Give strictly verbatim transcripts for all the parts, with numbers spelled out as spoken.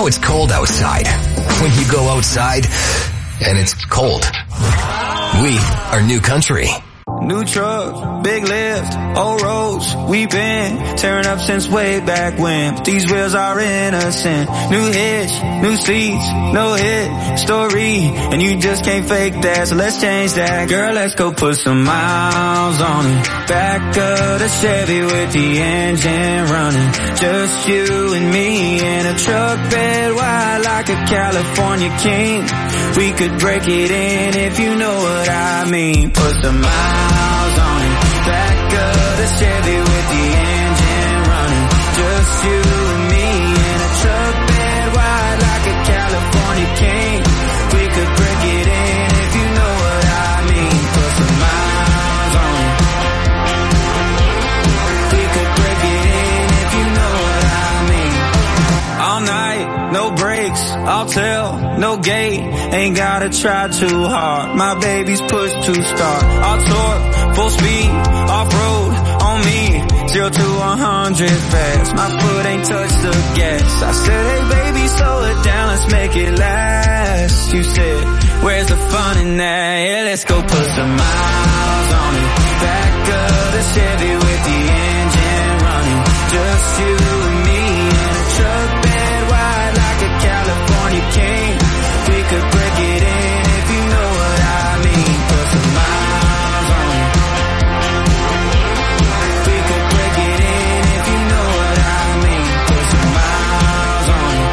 it's cold outside. When you go outside and it's cold. We are New Country. New truck, big lift, old roads, we've been tearing up since way back when. But these wheels are innocent. New hitch, new seats, no hit story, and you just can't fake that, so let's change that. Girl, let's go put some miles on it. Back of the Chevy with the engine running. Just you and me in a truck bed wide like a California king. We could break it in if you know what I mean. Put some miles on it. Back of the Chevy with the engine running. Just you and me in a truck bed wide like a California king. We could break it in if you know what I mean. Put some miles on it. We could break it in if you know what I mean. All night, no brakes, I'll tell, no gate. Ain't gotta try too hard. My baby's push to start. I'll torque, full speed, off-road, on me. Zero to a hundred fast. My foot ain't touched the gas. I said, hey baby, slow it down, let's make it last. You said, where's the fun in that? Yeah, let's go put some miles on it. Back of the Chevy with the engine running. Just you and me in a truck bed wide like a California king. We could break it in if you know what I mean. Put some miles on it. We could break it in if you know what I mean. Put some miles on it.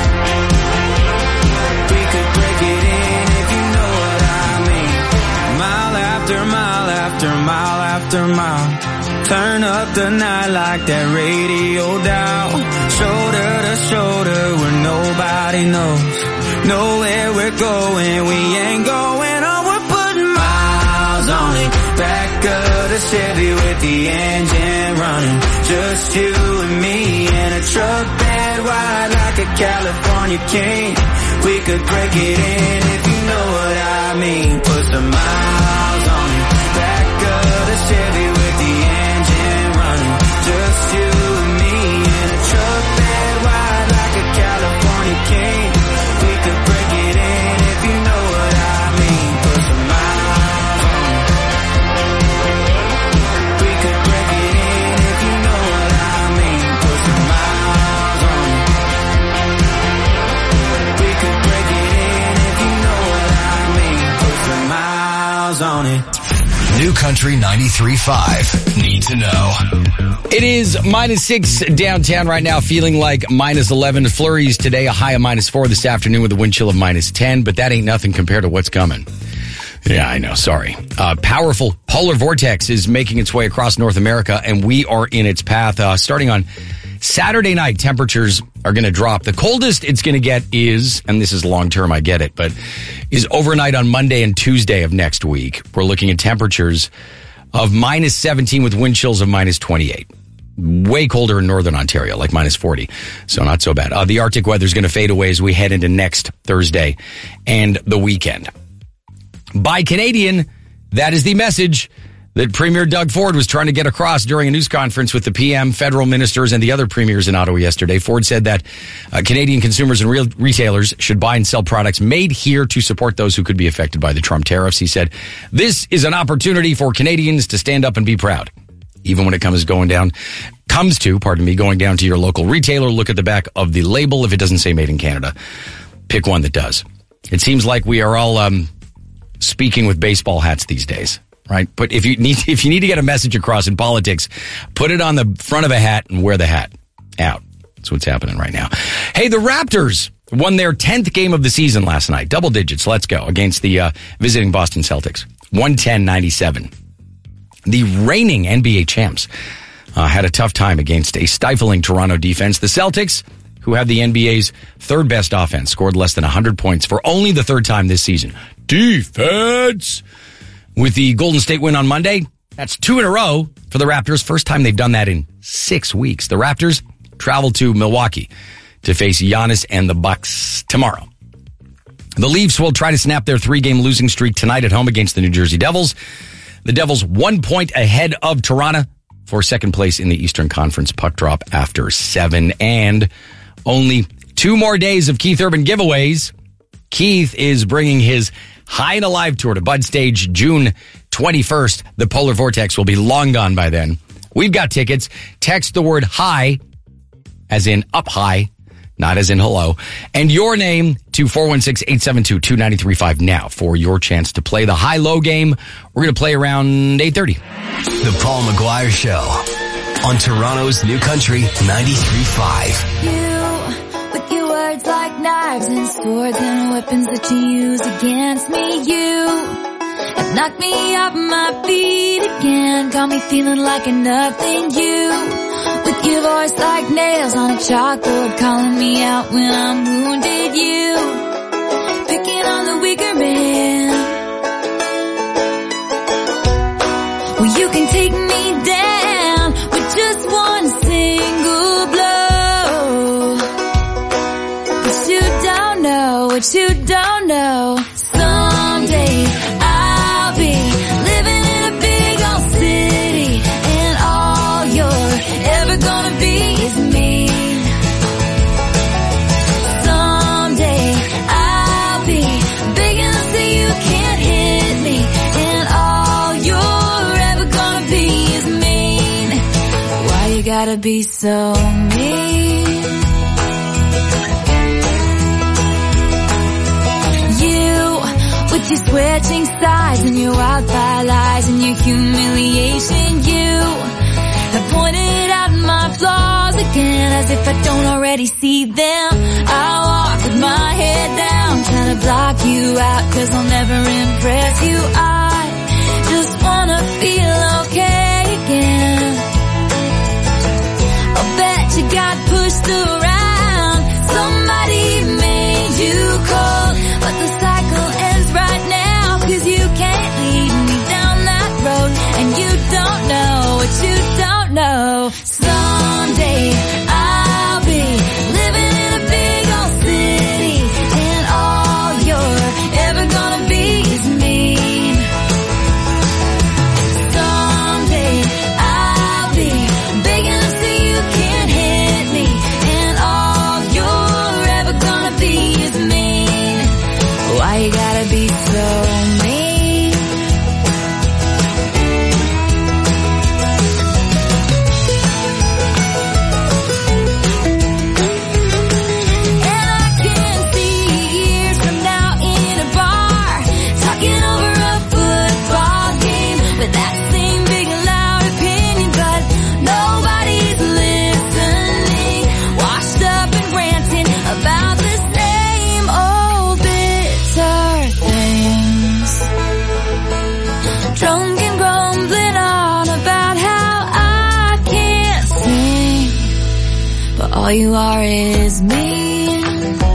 We could break it in if you know what I mean. Mile after mile after mile after mile. Turn up the night like that radio dial. Shoulder to shoulder where nobody knows. Nowhere we're going, we ain't going on, we're putting miles on it. Back of the Chevy with the engine running. Just you and me in a truck bed wide like a California king. We could break it in if you know what I mean. Put some miles on it. Back of the Chevy with the engine running. Just you and me in a truck bed wide like a California king. We could break it in if you know what I mean. Put some miles on it. We could break it in if you know what I mean. Put some miles on it. We could break it in if you know what I mean. Put some miles on it. New Country ninety-three point five. Need to know. It is minus six downtown right now, feeling like minus eleven. Flurries today, a high of minus four this afternoon with a wind chill of minus ten, but that ain't nothing compared to what's coming. Yeah, I know. Sorry. Uh, powerful polar vortex is making its way across North America, and we are in its path. Uh, starting on Saturday night, temperatures are going to drop. The coldest it's going to get is, and this is long term, I get it, but is overnight on Monday and Tuesday of next week. We're looking at temperatures of minus seventeen with wind chills of minus twenty-eight. Way colder in northern Ontario, like minus forty. So not so bad. Uh, the Arctic weather is going to fade away as we head into next Thursday and the weekend. By Canadian, that is the message that Premier Doug Ford was trying to get across during a news conference with the P M, federal ministers, and the other premiers in Ottawa yesterday. Ford said that uh, Canadian consumers and real retailers should buy and sell products made here to support those who could be affected by the Trump tariffs. He said, this is an opportunity for Canadians to stand up and be proud. Even when it comes going down, comes to, pardon me, going down to your local retailer, look at the back of the label. If it doesn't say made in Canada, pick one that does. It seems like we are all um, speaking with baseball hats these days. Right. But if you need, if you need to get a message across in politics, put it on the front of a hat and wear the hat out. That's what's happening right now. Hey, the Raptors won their tenth game of the season last night. Double digits. Let's go against the uh, visiting Boston Celtics. one ten ninety-seven. The reigning N B A champs uh, had a tough time against a stifling Toronto defense. The Celtics, who have the N B A's third best offense, scored less than one hundred points for only the third time this season. Defense! With the Golden State win on Monday, that's two in a row for the Raptors. First time they've done that in six weeks. The Raptors travel to Milwaukee to face Giannis and the Bucks tomorrow. The Leafs will try to snap their three-game losing streak tonight at home against the New Jersey Devils. The Devils one point ahead of Toronto for second place in the Eastern Conference puck drop after seven, and only two Two more days of Keith Urban giveaways. Keith is bringing his High and Alive tour to Bud Stage June twenty-first. The Polar Vortex will be long gone by then. We've got tickets. Text the word high, as in up high, not as in hello, and your name to four one six, eight seven two, two nine three five now for your chance to play the high-low game. We're going to play around eight thirty. The Paul McGuire Show on Toronto's New Country ninety-three point five. You, with your words like knives and swords and weapons that you use against me, you have knocked me off my feet again, got me feeling like a nothing. You, with your voice like nails on a chalkboard, calling me out when I'm wounded. You, picking on the weaker man. Well, you can take me down with just one single blow. But you don't know what you don't know. Someday I'll be living in a big old city, and all you're ever gonna be is me. Someday I'll be big enough so you can't hit me, and all you're ever gonna be is mean. Why you gotta be so mean? You, with your switching sides and your wildfire lies and your humiliation, you have pointed out my flaws again, as if I don't already see them. I walk with my head down, trying to block you out, cause I'll never impress you. I just wanna feel okay again. I'll bet you got pushed around, somebody made you cold, but the cycle ends right now, cause you can't lead me down that road, and you don't know what you don't know. Someday I'll be living in a big old city, and all you're ever gonna be is mean. Someday I'll be big enough so you can't hit me, and all you're ever gonna be is mean. Why you gotta be so mean? And I can see years from now in a bar, talking over a football game, with that same big loud opinion, but nobody's listening, washed up and ranting about the same old bitter things, drunk and grumbling on about how I can't sing, but all you are is mean.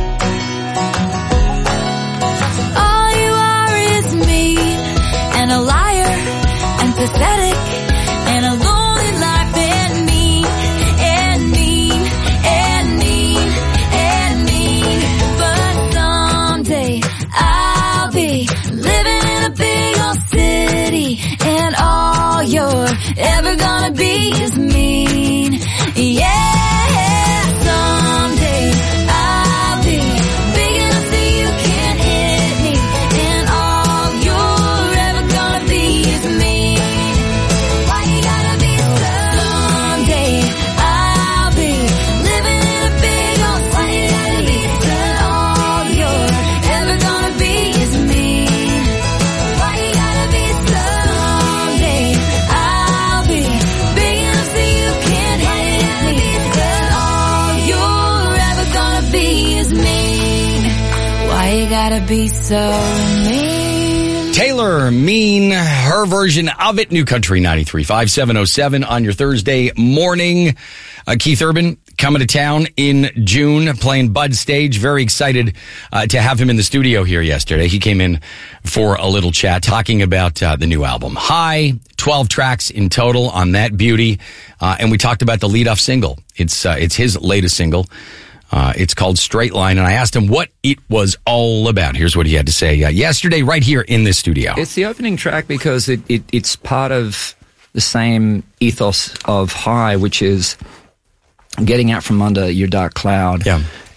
All you are is mean, and a liar, and pathetic, and a lonely life, and mean, and mean, and mean, and mean. But someday I'll be living in a big old city, and all you're ever gonna be is mean. Yeah, someday I'll be big enough so you can't hit me, and all you're ever gonna be is mean. Why you gotta be so? Someday I'll be living in a big old city, and all you're ever gonna be is mean. Why you gotta be so? Someday I'll be big enough so you can't hit me, and all you're ever gonna be is mean. Why you gotta be so mean? Taylor Mean, her version of it, New Country ninety-three point five, seven oh seven on your Thursday morning. Uh, Keith Urban coming to town in June, playing Bud Stage. Very excited uh, to have him in the studio here yesterday. He came in for a little chat talking about uh, the new album, High, twelve tracks in total on that beauty. Uh, and we talked about the lead-off single. It's uh, it's his latest single. Uh, it's called Straight Line, and I asked him what it was all about. Here's what he had to say uh, yesterday right here in this studio. It's the opening track because it, it it's part of the same ethos of High, which is getting out from under your dark cloud Yeah.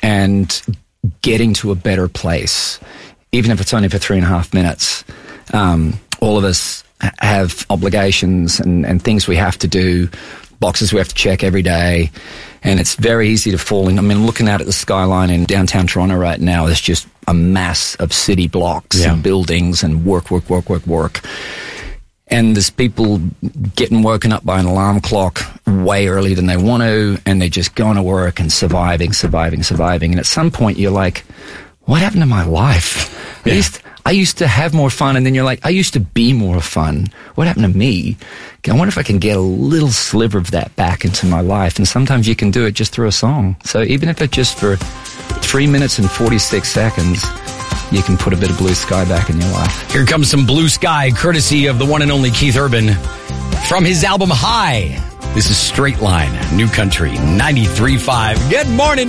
and getting to a better place, even if it's only for three and a half minutes. Um, all of us have obligations and, and things we have to do, boxes we have to check every day, and it's very easy to fall in. I mean, looking out at the skyline in downtown Toronto right now, there's just a mass of city blocks Yeah. and buildings and work, work, work, work, work. And there's people getting woken up by an alarm clock way earlier than they want to, and they're just going to work and surviving, surviving, surviving. And at some point, you're like, what happened to my life? Yeah. I, used, I used to have more fun, and then you're like, I used to be more fun. What happened to me? I wonder if I can get a little sliver of that back into my life. And sometimes you can do it just through a song. So even if it's just for three minutes and forty-six seconds, you can put a bit of blue sky back in your life. Here comes some Blue Sky, courtesy of the one and only Keith Urban, from his album High. This is Straight Line, New Country, ninety-three point five. Good morning.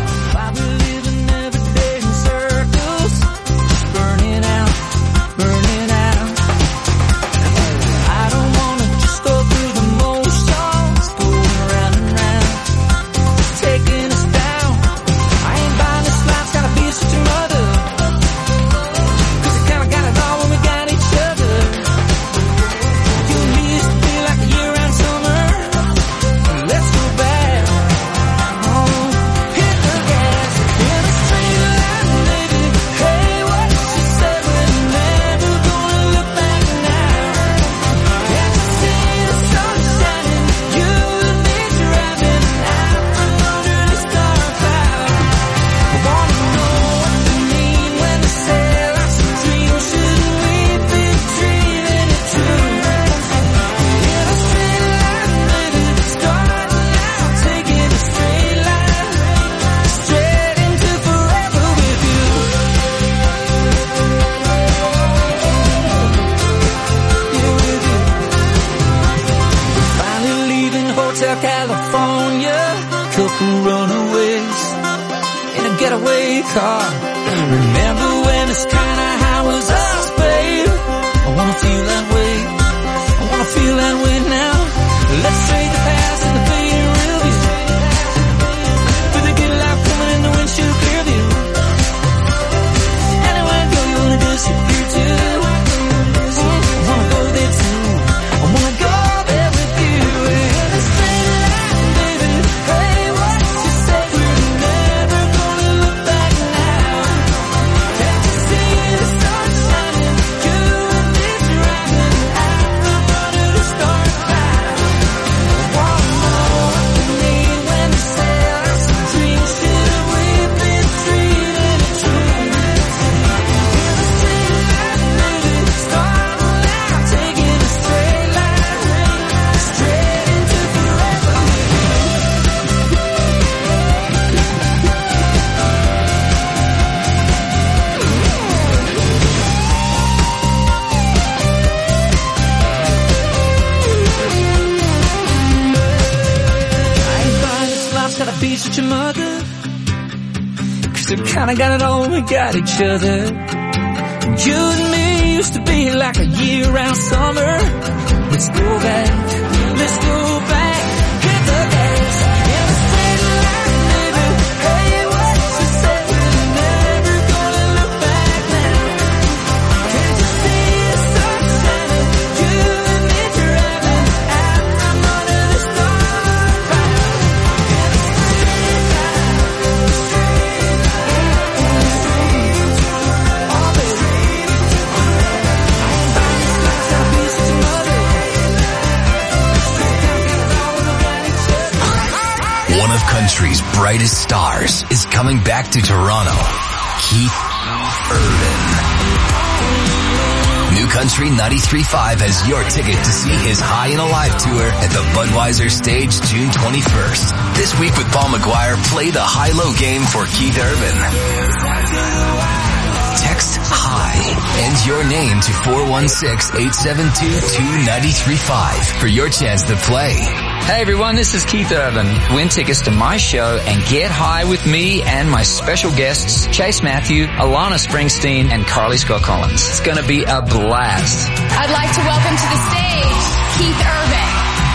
Kinda got it all, we got each other. You and me used to be like a year-round summer. Let's go back, let's go back, hit the gas, in the straight line, baby. Hey, what you said, we're never gonna look back now. Can't you see the sun shining, you and me driving out from under the stars. In the straight line, straight One of country's brightest stars is coming back to Toronto. Keith Urban. New Country ninety-three point five has your ticket to see his High and Alive tour at the Budweiser stage June twenty-first. This week with Paul McGuire, play the high-low game for Keith Urban. Text HIGH and your name to four one six, eight seven two, two nine three five for your chance to play. Hey everyone, this is Keith Urban. Win tickets to my show and get high with me and my special guests, Chase Matthew, Alana Springsteen, and Carly Scott Collins. It's going to be a blast. I'd like to welcome to the stage Keith Urban.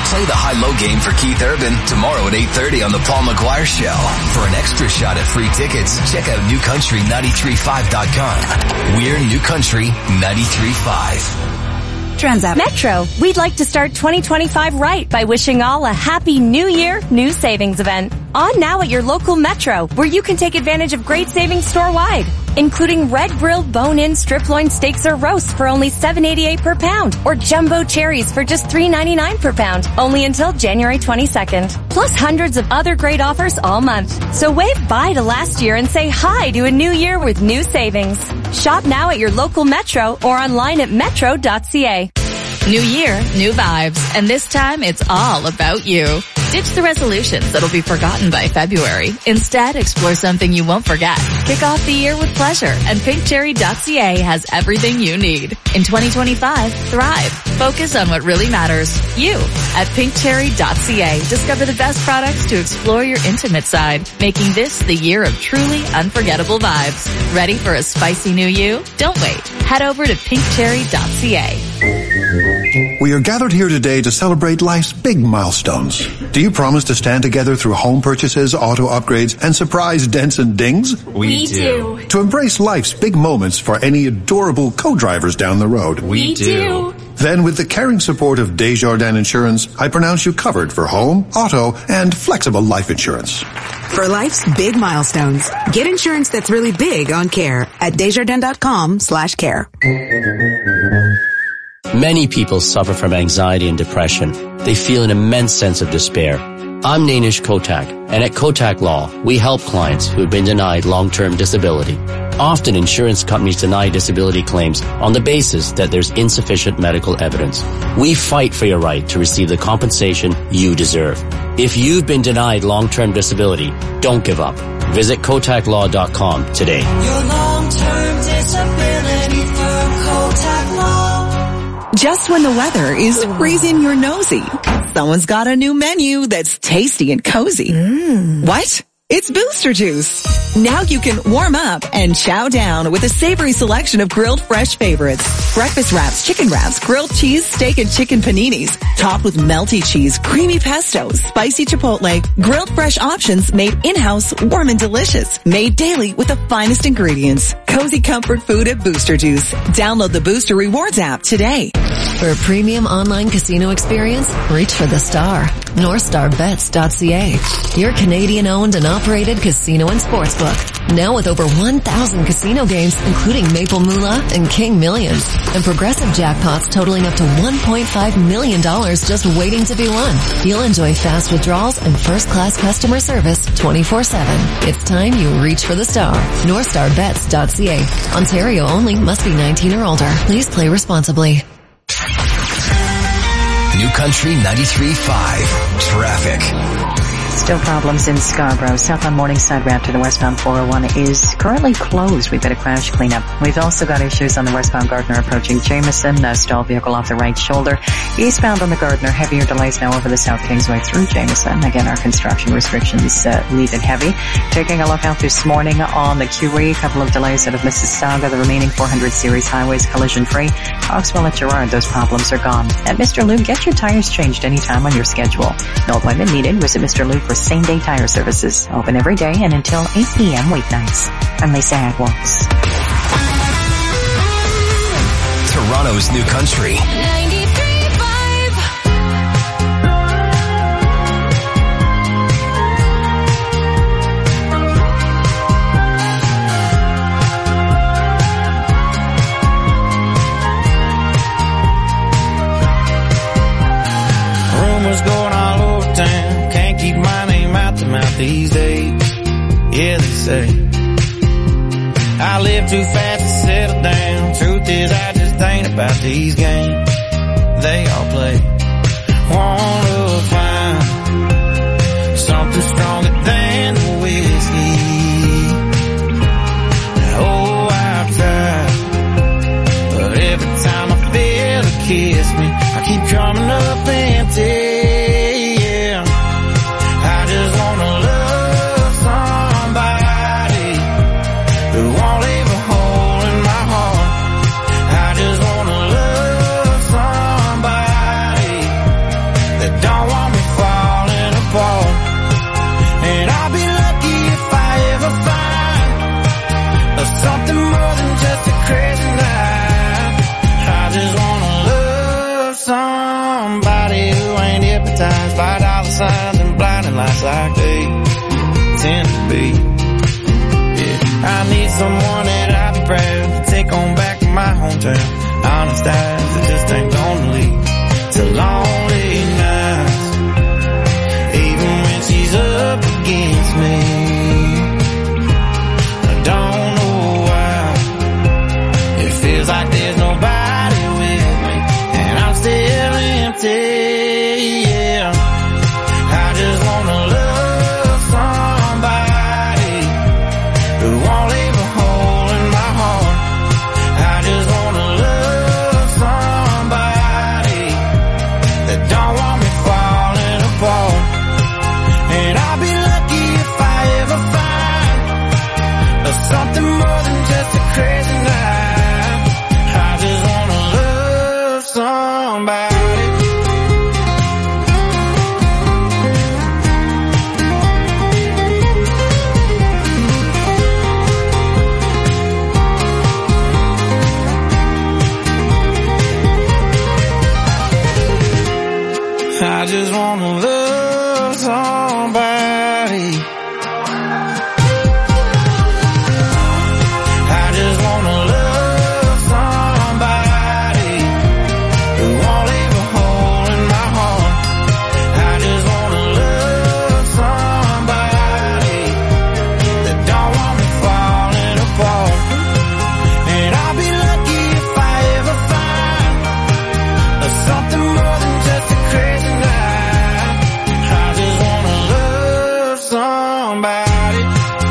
Play the high-low game for Keith Urban tomorrow at eight thirty on the Paul McGuire Show. For an extra shot at free tickets, check out new country nine three five dot com. We're New Country ninety-three point five. Transapp. Metro, we'd like to start twenty twenty-five right by wishing all a happy new year, new savings event. On now at your local Metro, where you can take advantage of great savings store-wide, including red grilled bone-in strip loin steaks or roasts for only seven eighty-eight per pound, or jumbo cherries for just three ninety-nine per pound, only until January twenty-second. Plus hundreds of other great offers all month. So wave bye to last year and say hi to a new year with new savings. Shop now at your local Metro or online at metro dot c a. New year, new vibes, and this time it's all about you. Ditch the resolutions that'll be forgotten by February. Instead, explore something you won't forget. Kick off the year with pleasure, and pink cherry dot c a has everything you need. In twenty twenty-five, thrive. Focus on what really matters. You. At pink cherry dot c a, discover the best products to explore your intimate side, making this the year of truly unforgettable vibes. Ready for a spicy new you? Don't wait. Head over to pink cherry dot c a. We are gathered here today to celebrate life's big milestones. Do you promise to stand together through home purchases, auto upgrades, and surprise dents and dings? We do. To embrace life's big moments for any adorable co-drivers down the road? We do. Then, with the caring support of Desjardins Insurance, I pronounce you covered for home, auto, and flexible life insurance. For life's big milestones, get insurance that's really big on care at desjardins dot com slash care. Many people suffer from anxiety and depression. They feel an immense sense of despair. I'm Nainish Kotak, and at Kotak Law, we help clients who have been denied long-term disability. Often insurance companies deny disability claims on the basis that there's insufficient medical evidence. We fight for your right to receive the compensation you deserve. If you've been denied long-term disability, don't give up. Visit kotak law dot com today. Your long-term disability from Kotak Law. Just when the weather is freezing your nosy, someone's got a new menu that's tasty and cozy. Mm. What? It's Booster Juice. Now you can warm up and chow down with a savory selection of grilled fresh favorites. Breakfast wraps, chicken wraps, grilled cheese, steak and chicken paninis, topped with melty cheese, creamy pesto, spicy chipotle, grilled fresh options made in-house, warm and delicious. Made daily with the finest ingredients. Cozy comfort food at Booster Juice. Download the Booster Rewards app today. For a premium online casino experience, reach for the star. north star bets dot c a. Your Canadian-owned and operated casino and sportsbook. Now with over one thousand casino games, including Maple Moolah and King Millions. And progressive jackpots totaling up to one point five million dollars just waiting to be won. You'll enjoy fast withdrawals and first-class customer service twenty-four seven. It's time you reach for the star. north star bets dot c a. Ontario only. Must be nineteen or older. Please play responsibly. New Country ninety-three point five. Traffic. Still problems in Scarborough. Southbound Morningside route to the westbound four oh one is currently closed. We've got a crash cleanup. We've also got issues on the westbound Gardner approaching Jameson. A stalled vehicle off the right shoulder. Eastbound on the Gardner, heavier delays now over the South Kingsway through Jameson. Again, our construction restrictions uh, leave it heavy. Taking a look out this morning on the Q E, a couple of delays out of Mississauga. The remaining four hundred series highways collision free. Coxwell at Gerard, those problems are gone. At Mister Lube, get your tires changed anytime on your schedule. No appointment needed. Visit Mister Lube for same-day tire services. Open every day and until eight p.m. weeknights. I'm Lisa Agwalks. Toronto's New Country. ninety-three point five. Rumors going all over town. Can't keep my name out the mouth these days. Yeah, they say I live too fast to settle down. Truth is, I just ain't about these games they all play. Wanna find something stronger than the whiskey. Oh, I've tried, but every time I feel her kiss me, I keep coming up empty. Don't just like they tend to be. Yeah, I need someone that I be proud to take on back to my hometown. Honest eyes that just ain't gonna lead to lonely nights, even when she's up against me. I don't know why it feels like there's nobody with me, and I'm still empty. Yeah, I just wanna love somebody who won't leave a hole in my heart. I just wanna love somebody that don't want me falling apart. And I'll be lucky if I ever find something more than just a crazy night. I just wanna love somebody. I just wanna love somebody. I just wanna love somebody who won't leave a hole in my heart. I just wanna love somebody that don't want me falling apart. And I'll be lucky if I ever find something more than just a crazy night. I just wanna love somebody.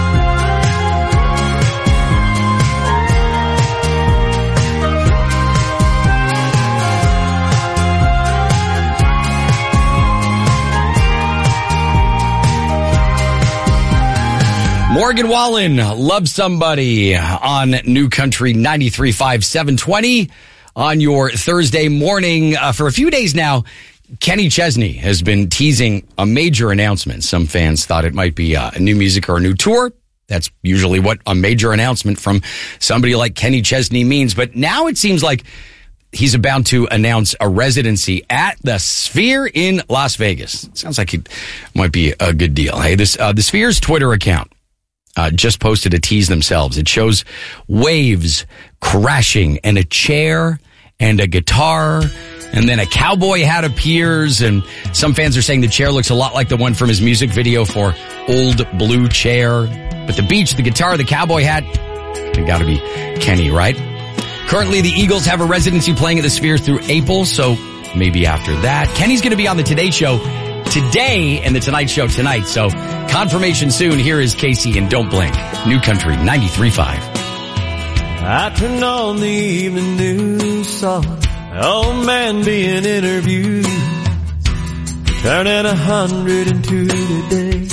Morgan Wallen, Love Somebody on New Country ninety-three point five, seven twenty on your Thursday morning. Uh, for a few days now, Kenny Chesney has been teasing a major announcement. Some fans thought it might be uh, a new music or a new tour. That's usually what a major announcement from somebody like Kenny Chesney means. But now it seems like he's about to announce a residency at the Sphere in Las Vegas. Sounds like it might be a good deal. Hey, this uh, the Sphere's Twitter account Uh, just posted a tease themselves. It shows waves crashing and a chair and a guitar, and then a cowboy hat appears, and some fans are saying the chair looks a lot like the one from his music video for Old Blue Chair. But the beach, the guitar, the cowboy hat, it gotta be Kenny, right? Currently, the Eagles have a residency playing at the Sphere through April, so maybe after that. Kenny's gonna be on the Today Show today and the Tonight Show tonight, so confirmation soon. Here is Casey and Don't Blink. New Country ninety-three point five. I turned on the evening news, saw an old man being interviewed, turning a hundred and two today.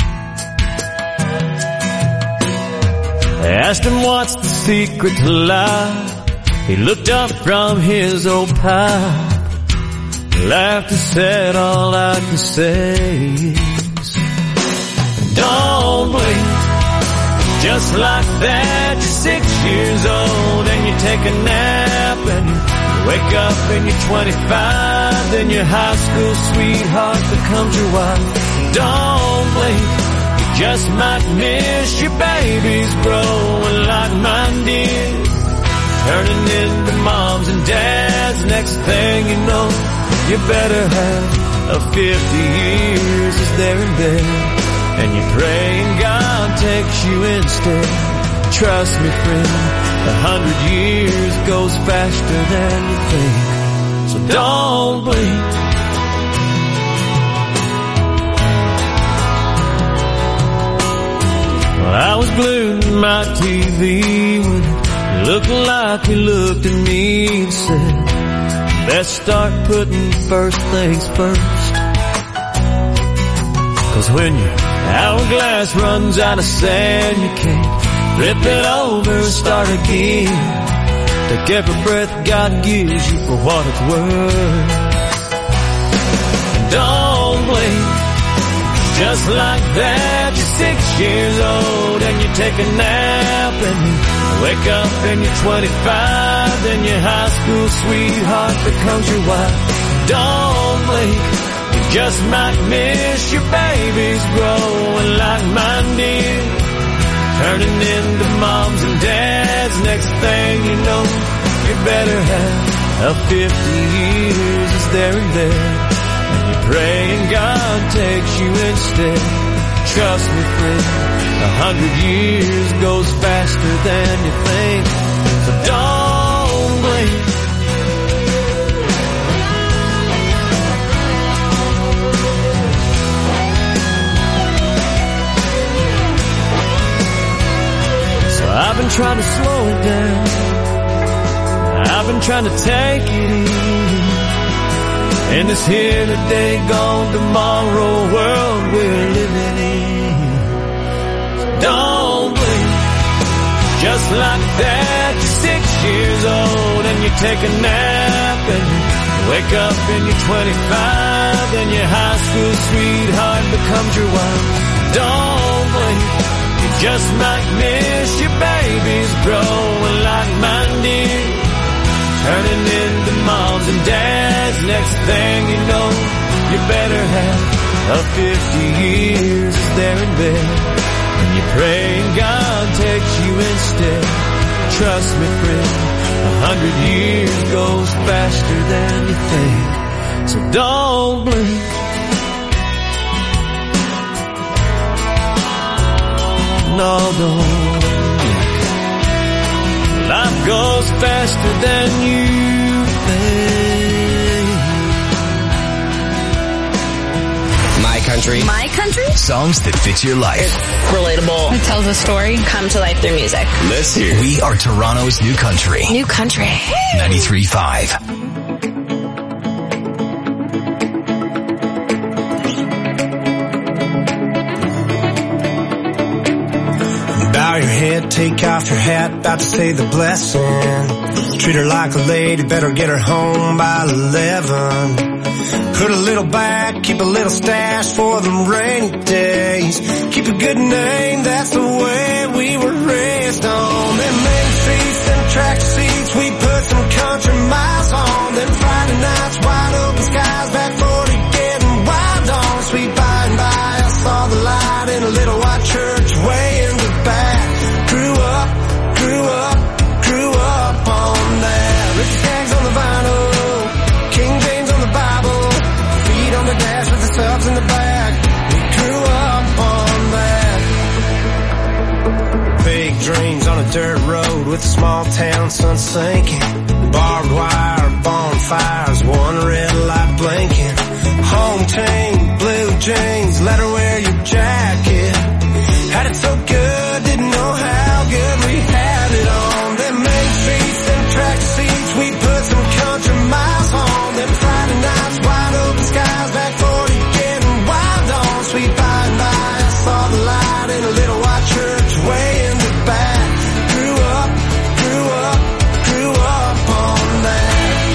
They asked him what's the secret to life. He looked up from his old pipe, laughed and said, all I can say is, don't blink. Just like that, you're six years old and you take a nap and you wake up and you're twenty-five, then your high school sweetheart becomes your wife. Don't blink. You just might miss your babies growing like mine did, turning into moms and dads. Next thing you know, you better have a fifty years as they're in bed, and you're praying God takes you instead. Trust me, friend, a hundred years goes faster than you think, so don't blink. Well, I was glued to my T V when it looked like he looked at me and said, let's start putting first things first. Cause when your hourglass runs out of sand, you can't flip it over and start again. Take every breath God gives you for what it's worth. Don't blink. Just like that, you're six years old and you take a nap and you wake up and you're twenty-five, then your high school sweetheart becomes your wife. Don't blink. You just might miss your babies growing like mine did, turning into moms and dads. Next thing you know, you better have fifty years is there and there, and you're praying God takes you instead. Trust me, friend, a hundred years goes faster than you think, so don't blink. I've been trying to slow it down, I've been trying to take it easy in this here today, gone tomorrow world we're living in. Don't blink, just like that, you're six years old and you take a nap and you wake up and you're twenty-five and your high school sweetheart becomes your wife. Don't blink, you just might miss your babies growing like mine did, turning into moms and dads. Next thing you know, you better have a fifty years there and there, and you're praying God takes you instead. Trust me, friend, a hundred years goes faster than you think, so don't blink. No, don't blink. Life goes faster than you think. My country. My country? Songs that fit your life. It's relatable. It tells a story. Come to life through music. Let's hear. We are Toronto's new country. New country. ninety-three point five. Bow your head, take off your hat, about to say the blessing. Treat her like a lady, better get her home by eleven. Put a little back, keep a little stash for them rainy days. Keep a good name, that's the way we were raised on. Them main streets, them track seats, we put some country miles on. Them Friday nights, wide open skies, back forty getting wild on. Sweet by and by, I saw the light in a little white church way in the back. Grew up, grew up, grew up on that. Richard Skaggs on the vinyl, King James on the Bible, feet on the dash with the subs in the back. We grew up on that. Big dreams on a dirt road with a small town sun sinking. Barbed wire, bonfires, one red light blinking. Home team, blue jeans, let her wear your jacket. Had it so good, didn't know how good we had it on. Them main streets, them track seats, we put some country miles on. Them Friday nights, wide open skies, back forty getting wild on. Sweet by and by, I saw the light in a little white church way in the back. Grew up, grew up, grew up on that.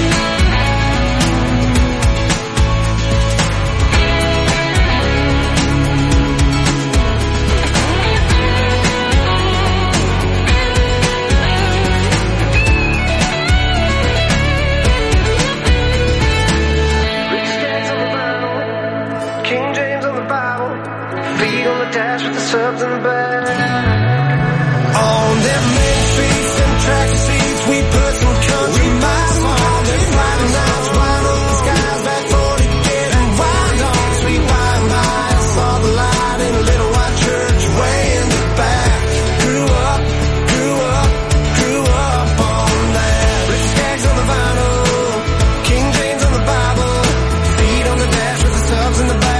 King James on the Bible, feet on the dash with the subs in the back. On them main streets, them track seats, we put some country miles on. Them Friday nights, wide open skies, back forty getting wild on. Sweet by and by, I saw the light in a little white church way in the back. Grew up, grew up, grew up on that. Richard Skaggs on the vinyl, King James on the Bible, feet on the dash with the subs in the back.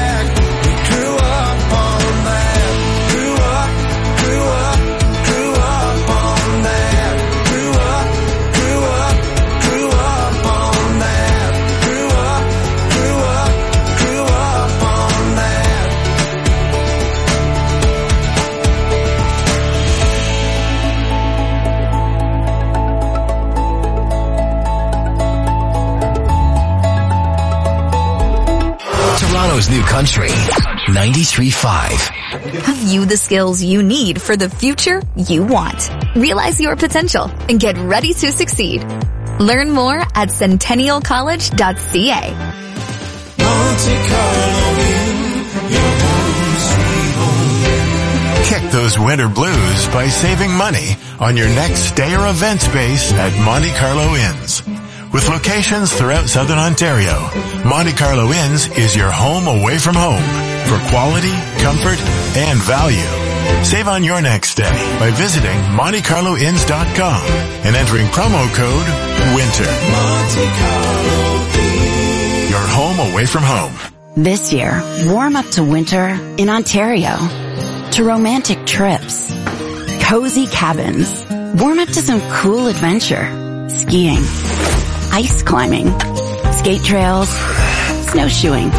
Toronto's new country. ninety-three point five. Have you the skills you need for the future you want? Realize your potential and get ready to succeed. Learn more at centennial college dot c a. Monte Carlo. Kick those winter blues by saving money on your next stay or event space at Monte Carlo Inns. With locations throughout Southern Ontario, Monte Carlo Inns is your home away from home for quality, comfort, and value. Save on your next stay by visiting Monte Carlo Inns dot com and entering promo code WINTER. Monte Carlo Inns. Your home away from home. This year, warm up to winter in Ontario. To romantic trips, cozy cabins, warm up to some cool adventure, skiing, ice climbing, skate trails, snowshoeing,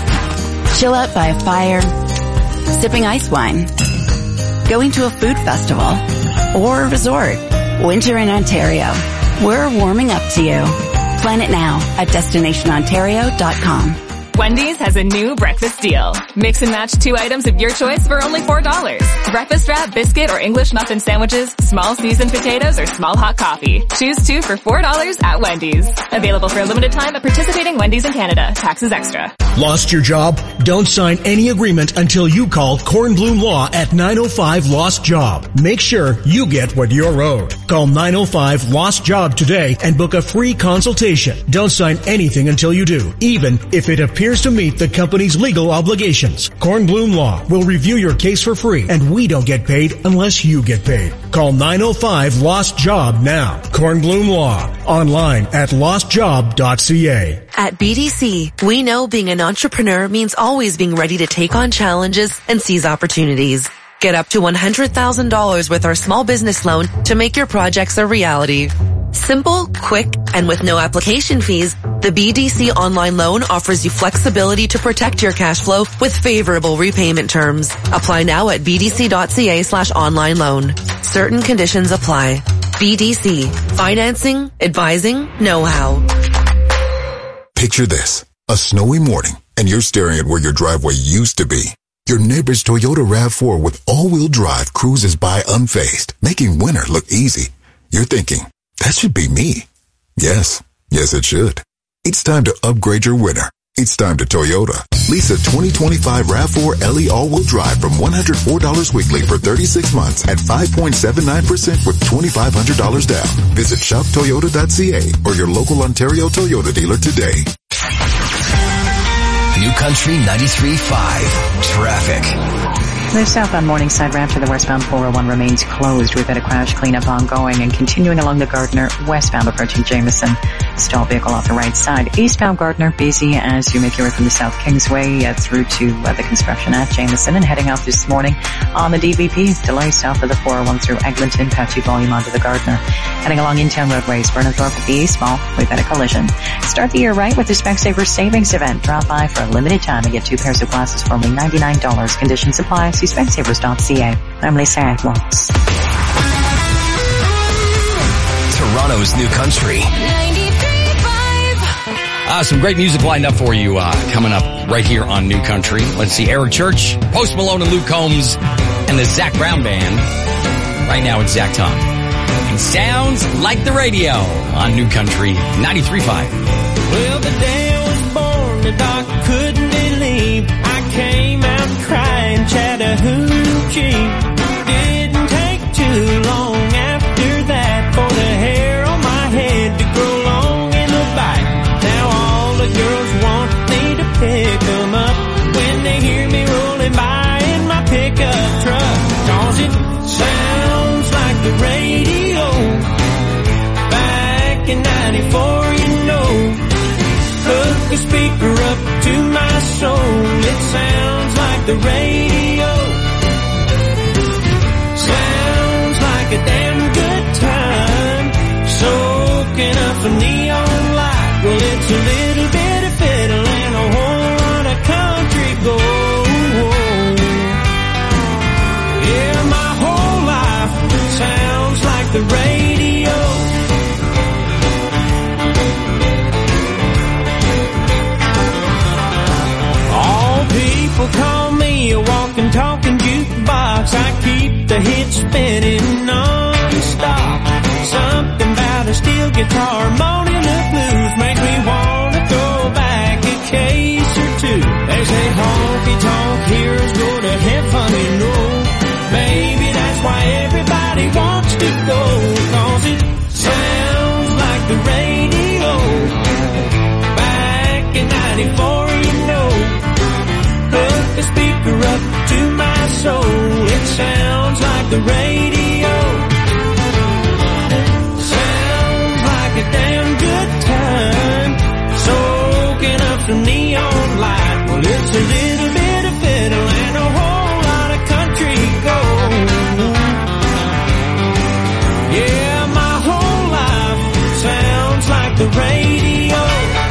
chill out by a fire, sipping ice wine, going to a food festival, or a resort. Winter in Ontario. We're warming up to you. Plan it now at destination ontario dot com. Wendy's has a new breakfast deal. Mix and match two items of your choice for only four dollars. Breakfast wrap, biscuit, or English muffin sandwiches, small seasoned potatoes, or small hot coffee. Choose two for four dollars at Wendy's. Available for a limited time at participating Wendy's in Canada. Taxes extra. Lost your job? Don't sign any agreement until you call Kornblum Law at nine oh five Lost Job. Make sure you get what you're owed. Call nine oh five Lost Job today and book a free consultation. Don't sign anything until you do, even if it appears to meet the company's legal obligations. Kornblum Law will review your case for free, and we don't get paid unless you get paid. Call nine oh five Lost Job now. Kornblum Law. Online at lost job dot c a. At B D C, we know being an entrepreneur means always being ready to take on challenges and seize opportunities. Get up to one hundred thousand dollars with our small business loan to make your projects a reality. Simple, quick, and with no application fees, the B D C online loan offers you flexibility to protect your cash flow with favorable repayment terms. Apply now at b d c dot c a slash online loan. Certain conditions apply. B D C. Financing, advising, know-how. Picture this. A snowy morning, and you're staring at where your driveway used to be. Your neighbor's Toyota RAV four with all-wheel drive cruises by unfazed, making winter look easy. You're thinking, that should be me. Yes, yes it should. It's time to upgrade your winter. It's time to Toyota. Lease a twenty twenty-five RAV four L E all-wheel drive from one hundred four dollars weekly for thirty-six months at five point seven nine percent with twenty-five hundred dollars down. Visit shop toyota dot c a or your local Ontario Toyota dealer today. New Country ninety-three point five. Traffic. The southbound Morningside ramp to the westbound four oh one remains closed. We've got a crash cleanup ongoing and continuing along the Gardner westbound approaching Jameson. Stall vehicle off the right side. Eastbound Gardner busy as you make your way from the South Kingsway uh, through to uh, the construction at Jameson, and heading out this morning on the D V P. Delay south of the four oh one through Eglinton. Patchy volume onto the Gardner. Heading along in-town roadways. Burnhamthorpe at the East Mall. We've had a collision. Start the year right with the Specsavers Savings Event. Drop by for a limited time and get two pairs of glasses for only ninety-nine dollars. Conditions apply. See Specsavers dot c a. I'm Lisa Atwalks. Toronto's New Country. Uh, some great music lined up for you uh, coming up right here on New Country. Let's see, Eric Church, Post Malone and Luke Combs, and the Zach Brown Band. Right now it's Zach Tom. And sounds like the radio on New Country ninety-three point five. Well, the day I was born, the doctor couldn't believe I came out crying Chattahoochee. Didn't take too long after that for the hair on my head to grow long in the back. Now all the girls want me to pick them up when they hear me rolling by in my pickup truck. Cause it sounds like the radio back in ninety-four, you know. Hook a speaker up to my soul. It sounds like the radio. Sounds like a damn good time. Soaking up a neon light. Well, it's a little bit of fiddle and a whole lot of country gold. Yeah, my whole life sounds like the radio. All people call me a walking, talking jukebox. I keep the hits spinning non-stop. Something about a steel guitar, moaning the blues. the radio. Sounds like a damn good time, soaking up some neon light. Well, it's a little bit of fiddle and a whole lot of country gold. Yeah, my whole life sounds like the radio.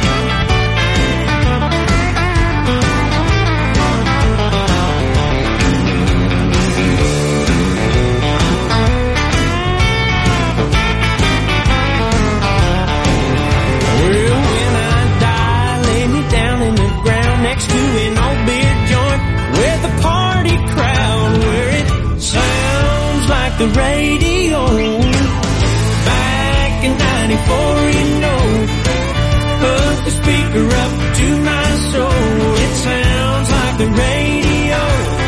Well, when I die, lay me down in the ground next to an old beer joint with a party crowd where it sounds like the radio. Back in ninety-four, you know, hook the speaker up to my soul. It sounds like the radio.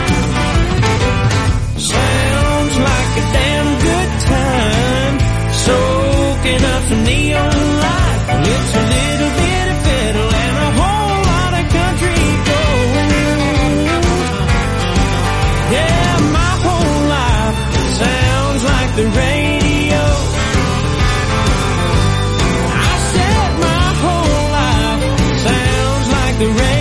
Sounds like a damn good time, soaking up some neon light. Well, it's a little bit of fiddle and a whole lot of country gold. Yeah, my whole life sounds like the radio. I said my whole life sounds like the radio.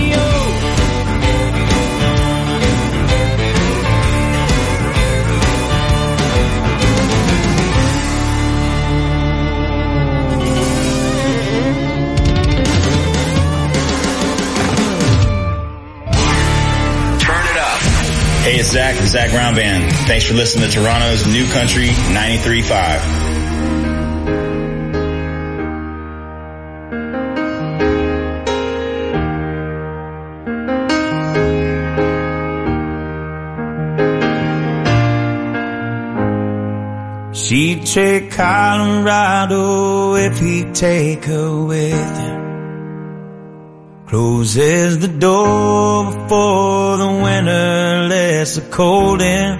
Hey, it's Zach, the Zach Brown Band. Thanks for listening to Toronto's New Country ninety-three point five. She'd take Colorado if he'd take her with him. Closes the door before the winter lets the cold in,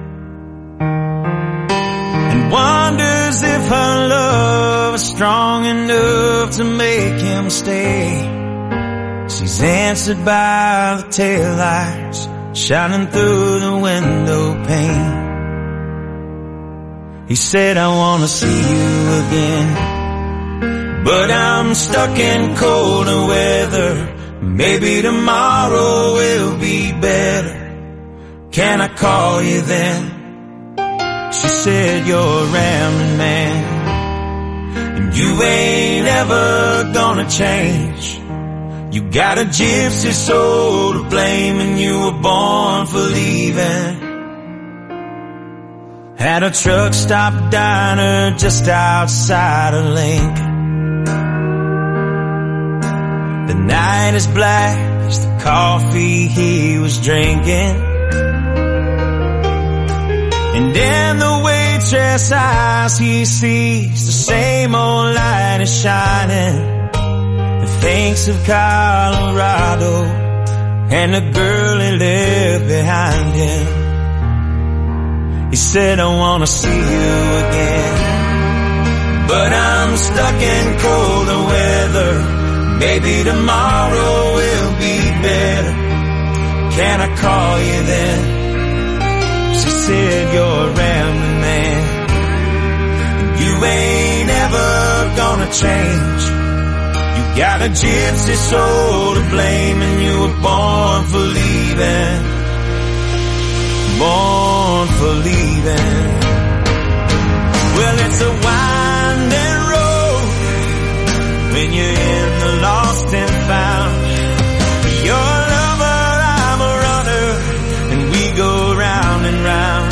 and wonders if her love is strong enough to make him stay. She's answered by the taillights shining through the window pane. He said, I wanna see you again, but I'm stuck in colder weather. Maybe tomorrow will be better. Can I call you then? She said, you're a rambling man, and you ain't ever gonna change. You got a gypsy soul to blame, and you were born for leaving. At a truck stop diner just outside of Lincoln. The night is black as the coffee he was drinking, and in the waitress' eyes he sees the same old light is shining, and thinks of Colorado and the girl he left behind him. He said, I wanna see you again, but I'm stuck in colder weather. Maybe tomorrow will be better. Can I call you then? She said, you're a rambling man, and you ain't ever gonna change. You got a gypsy soul to blame, and you were born for leaving. Born for leaving. Well, it's a winding road when you're in the lost and found. You're a lover, I'm a runner, and we go round and round.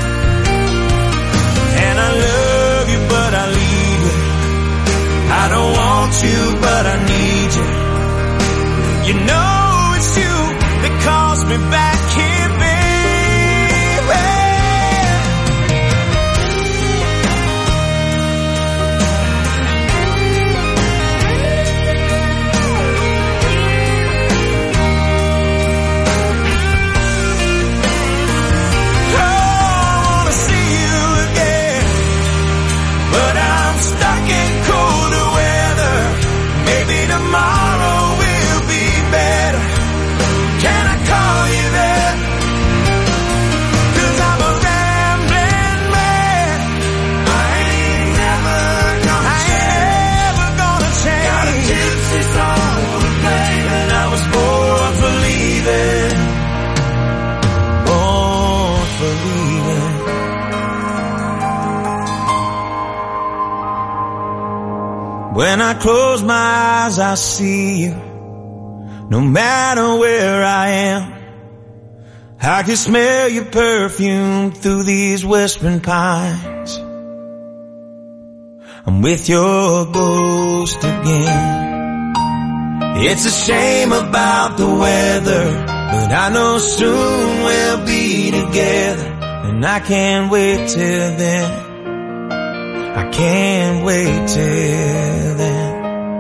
And I love you, but I leave you. I don't want you, but I need you. You know it's you that calls me back here, baby. Tomorrow will be better. Can I call you there? I close my eyes, I see you. No matter where I am, I can smell your perfume through these whispering pines. I'm with your ghost again. It's a shame about the weather, but I know soon we'll be together. And I can't wait till then. I can't wait till then.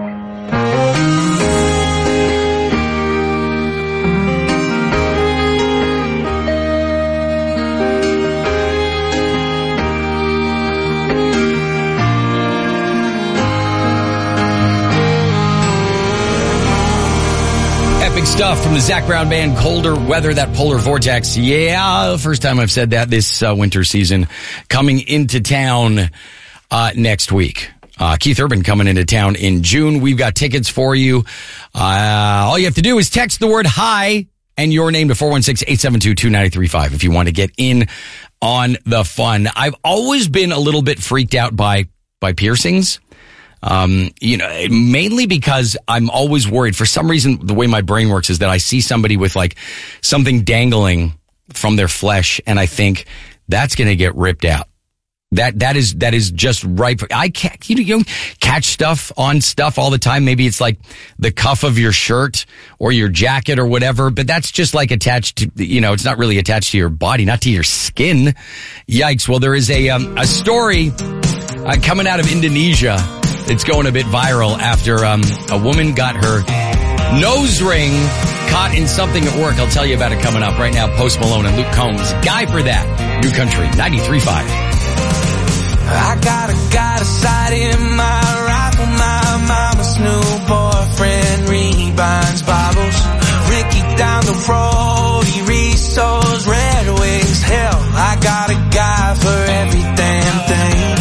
Epic stuff from the Zac Brown Band, Colder Weather, that polar vortex. Yeah, first time I've said that this uh, winter season. Coming into town uh, next week. Uh, Keith Urban coming into town in June. We've got tickets for you. Uh, all you have to do is text the word hi and your name to four one six, eight seven two, two nine three five if you want to get in on the fun. I've always been a little bit freaked out by by piercings. Um, you know, mainly because I'm always worried. For some reason, the way my brain works is that I see somebody with like something dangling from their flesh, and I think that's going to get ripped out. That that is that is just right. I can't, you know, you catch stuff on stuff all the time. Maybe it's like the cuff of your shirt or your jacket or whatever, but that's just like attached to, you know, it's not really attached to your body, not to your skin. Yikes! Well, there is a um, a story uh, coming out of Indonesia. It's going a bit viral after um, a woman got her nose ring caught in something at work. I'll tell you about it coming up right now. Post Malone and Luke Combs. Guy for that. New Country ninety-three point five. I got a got a sight in my rifle. My mama's new boyfriend rebinds Bibles. Ricky down the road, he reads those Red Wings. Hell, I got a guy for every damn thing.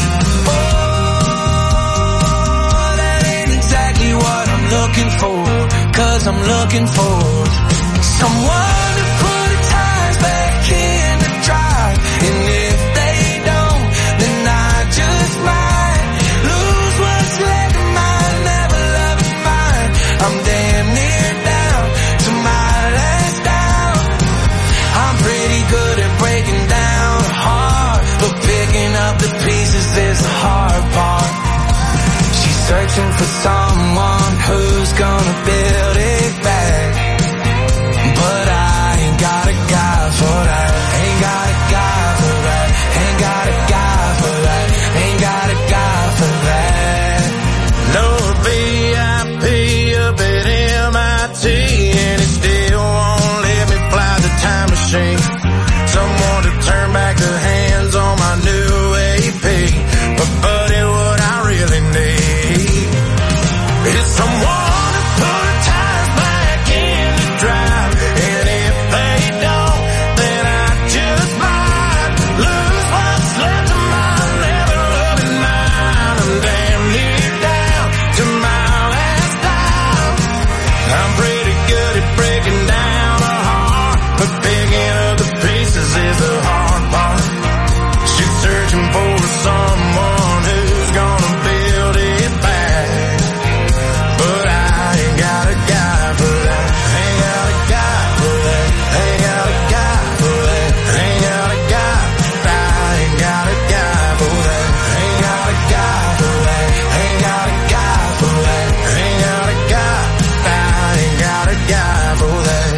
Looking for, cause I'm looking for someone to put the tires back in the drive. And if they don't, then I just might lose what's left of mine, never loving mine. I'm damn near down to my last down. I'm pretty good at breaking down a heart, but picking up the pieces is the hard part. She's searching for someone who's gonna build it back, but I ain't got a guy for that. Ain't got a guy for that. Ain't got a guy for that. Ain't got a guy for that. No V I P up at M I T, and it still won't let me fly the time machine. Someone to turn back the hands on my new A P, but buddy, what I really need is someone to put the tires back in the drive. And if they don't, then I just might lose what's left of my never loving mine. I'm damn near down to my last dime. I'm pretty good at breaking down a heart, but picking up the pieces is the hard part. She's searching for someone who's gonna build it back, but I ain't got a guy for that. Ain't got a guy for that. Ain't got a guy for that. Ain't got a guy. I ain't got a guy for that. Ain't got a guy for that. Ain't got a guy for that. Ain't got a guy. I ain't got a guy for that.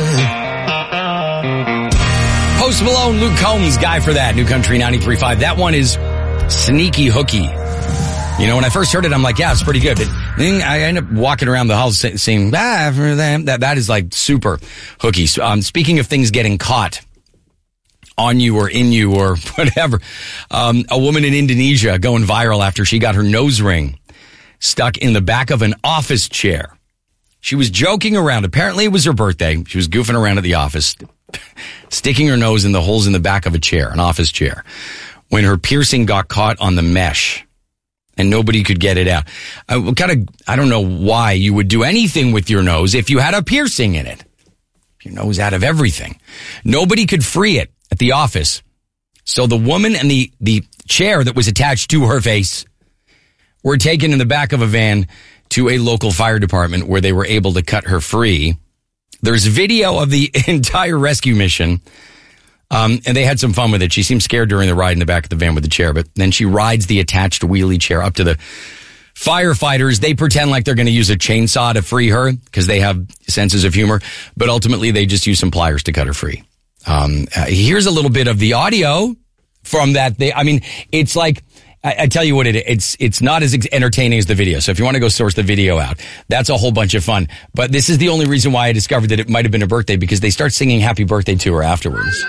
Post Malone, Luke Combs, Guy for that. New Country ninety-three point five. That one is sneaky hooky. You know, when I first heard it, I'm like, yeah, it's pretty good. But then I end up walking around the house saying, ah, for them. That, that is like super hooky. So, um, speaking of things getting caught on you or in you or whatever, um, a woman in Indonesia going viral after she got her nose ring stuck in the back of an office chair. She was joking around. Apparently it was her birthday. She was goofing around at the office, sticking her nose in the holes in the back of a chair, an office chair, when her piercing got caught on the mesh and nobody could get it out. I kind of, I don't know why you would do anything with your nose if you had a piercing in it. Your nose out of everything. Nobody could free it at the office. So the woman and the, the chair that was attached to her face were taken in the back of a van to a local fire department where they were able to cut her free. There's video of the entire rescue mission. Um, and they had some fun with it. She seemed scared during the ride in the back of the van with the chair, but then she rides the attached wheelie chair up to the firefighters. They pretend like they're going to use a chainsaw to free her because they have senses of humor, but ultimately they just use some pliers to cut her free. Um, uh, here's a little bit of the audio from that. They, I mean, it's like, I, I tell you what, it it's it's not as entertaining as the video. So if you want to go source the video out, that's a whole bunch of fun. But this is the only reason why I discovered that it might have been a birthday, because they start singing happy birthday to her afterwards.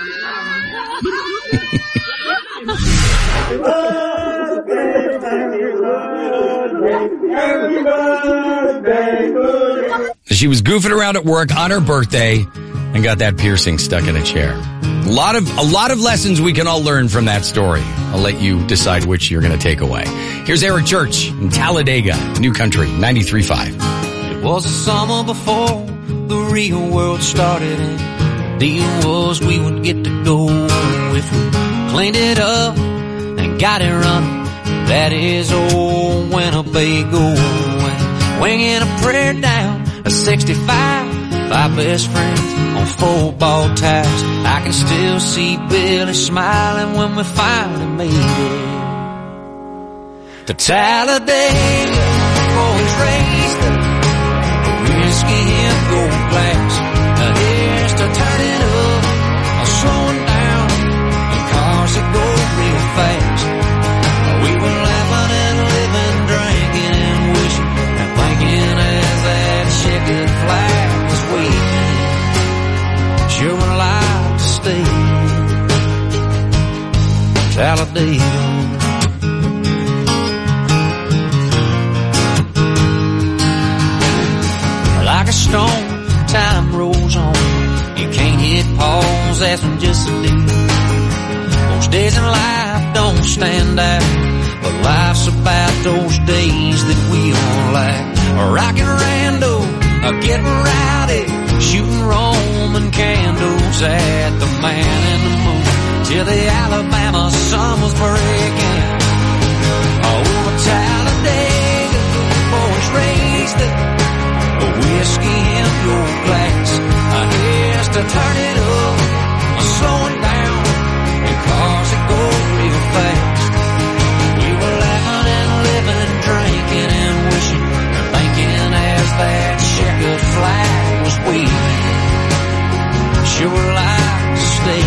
She was goofing around at work on her birthday and got that piercing stuck in a chair. A lot of, a lot of lessons we can all learn from that story. I'll let you decide which you're going to take away. Here's Eric Church in Talladega, New Country, ninety-three point five. It was the summer before the real world started, and the deal was we would get to go if we cleaned it up and got it running. That is old Winnebago, and winging a prayer down a sixty-five. Five best friends on football ties. I can still see Billy smiling when we finally made it to Talladega. Boys raised up a whiskey and gold glass. Now here's to turn it up, or slowing down in cars that go real fast. We were laughing and living, drinking and wishing and thinking as that checkered flag was waving. Sure would like to stay Talladega. Like a stone, time rolls on. You can't hit pause, that's when just a deal. Most days in life don't stand out, but life's about those days that we all like. Rockin' Rando, getting rowdy, shooting Roman candles at the man in the moon, till the Alabama sun was breaking. Over Talladega, boys raised up a whiskey in your glass. Here's to turn it up, slowing down in cars that go real fast. We were laughing and living, drinking and wishing and thinking as that checkered flag was waving. Sure like to stay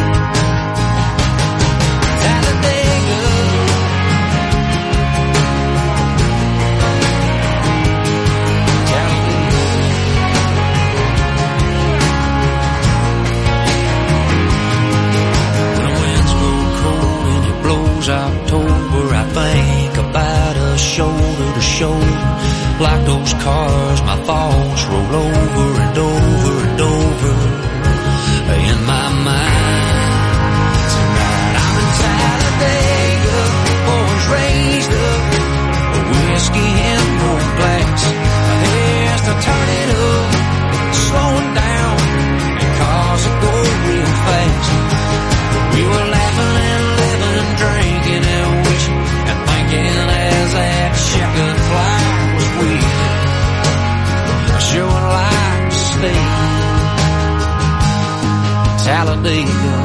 Talladega. October, I think about us shoulder to shoulder. Like those cars, my thoughts roll over and over and over in my mind. Tonight I'm in Talladega, boys raised up a whiskey and gold glass. Here's to turn it up, slowing down in cars that go real fast. We were laughing and living, drinking and wishing and thinking as that checkered flag was waving. I sure would like to stay Talladega.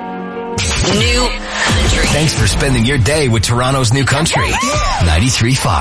Thanks for spending your day with Toronto's New Country, ninety-three point five.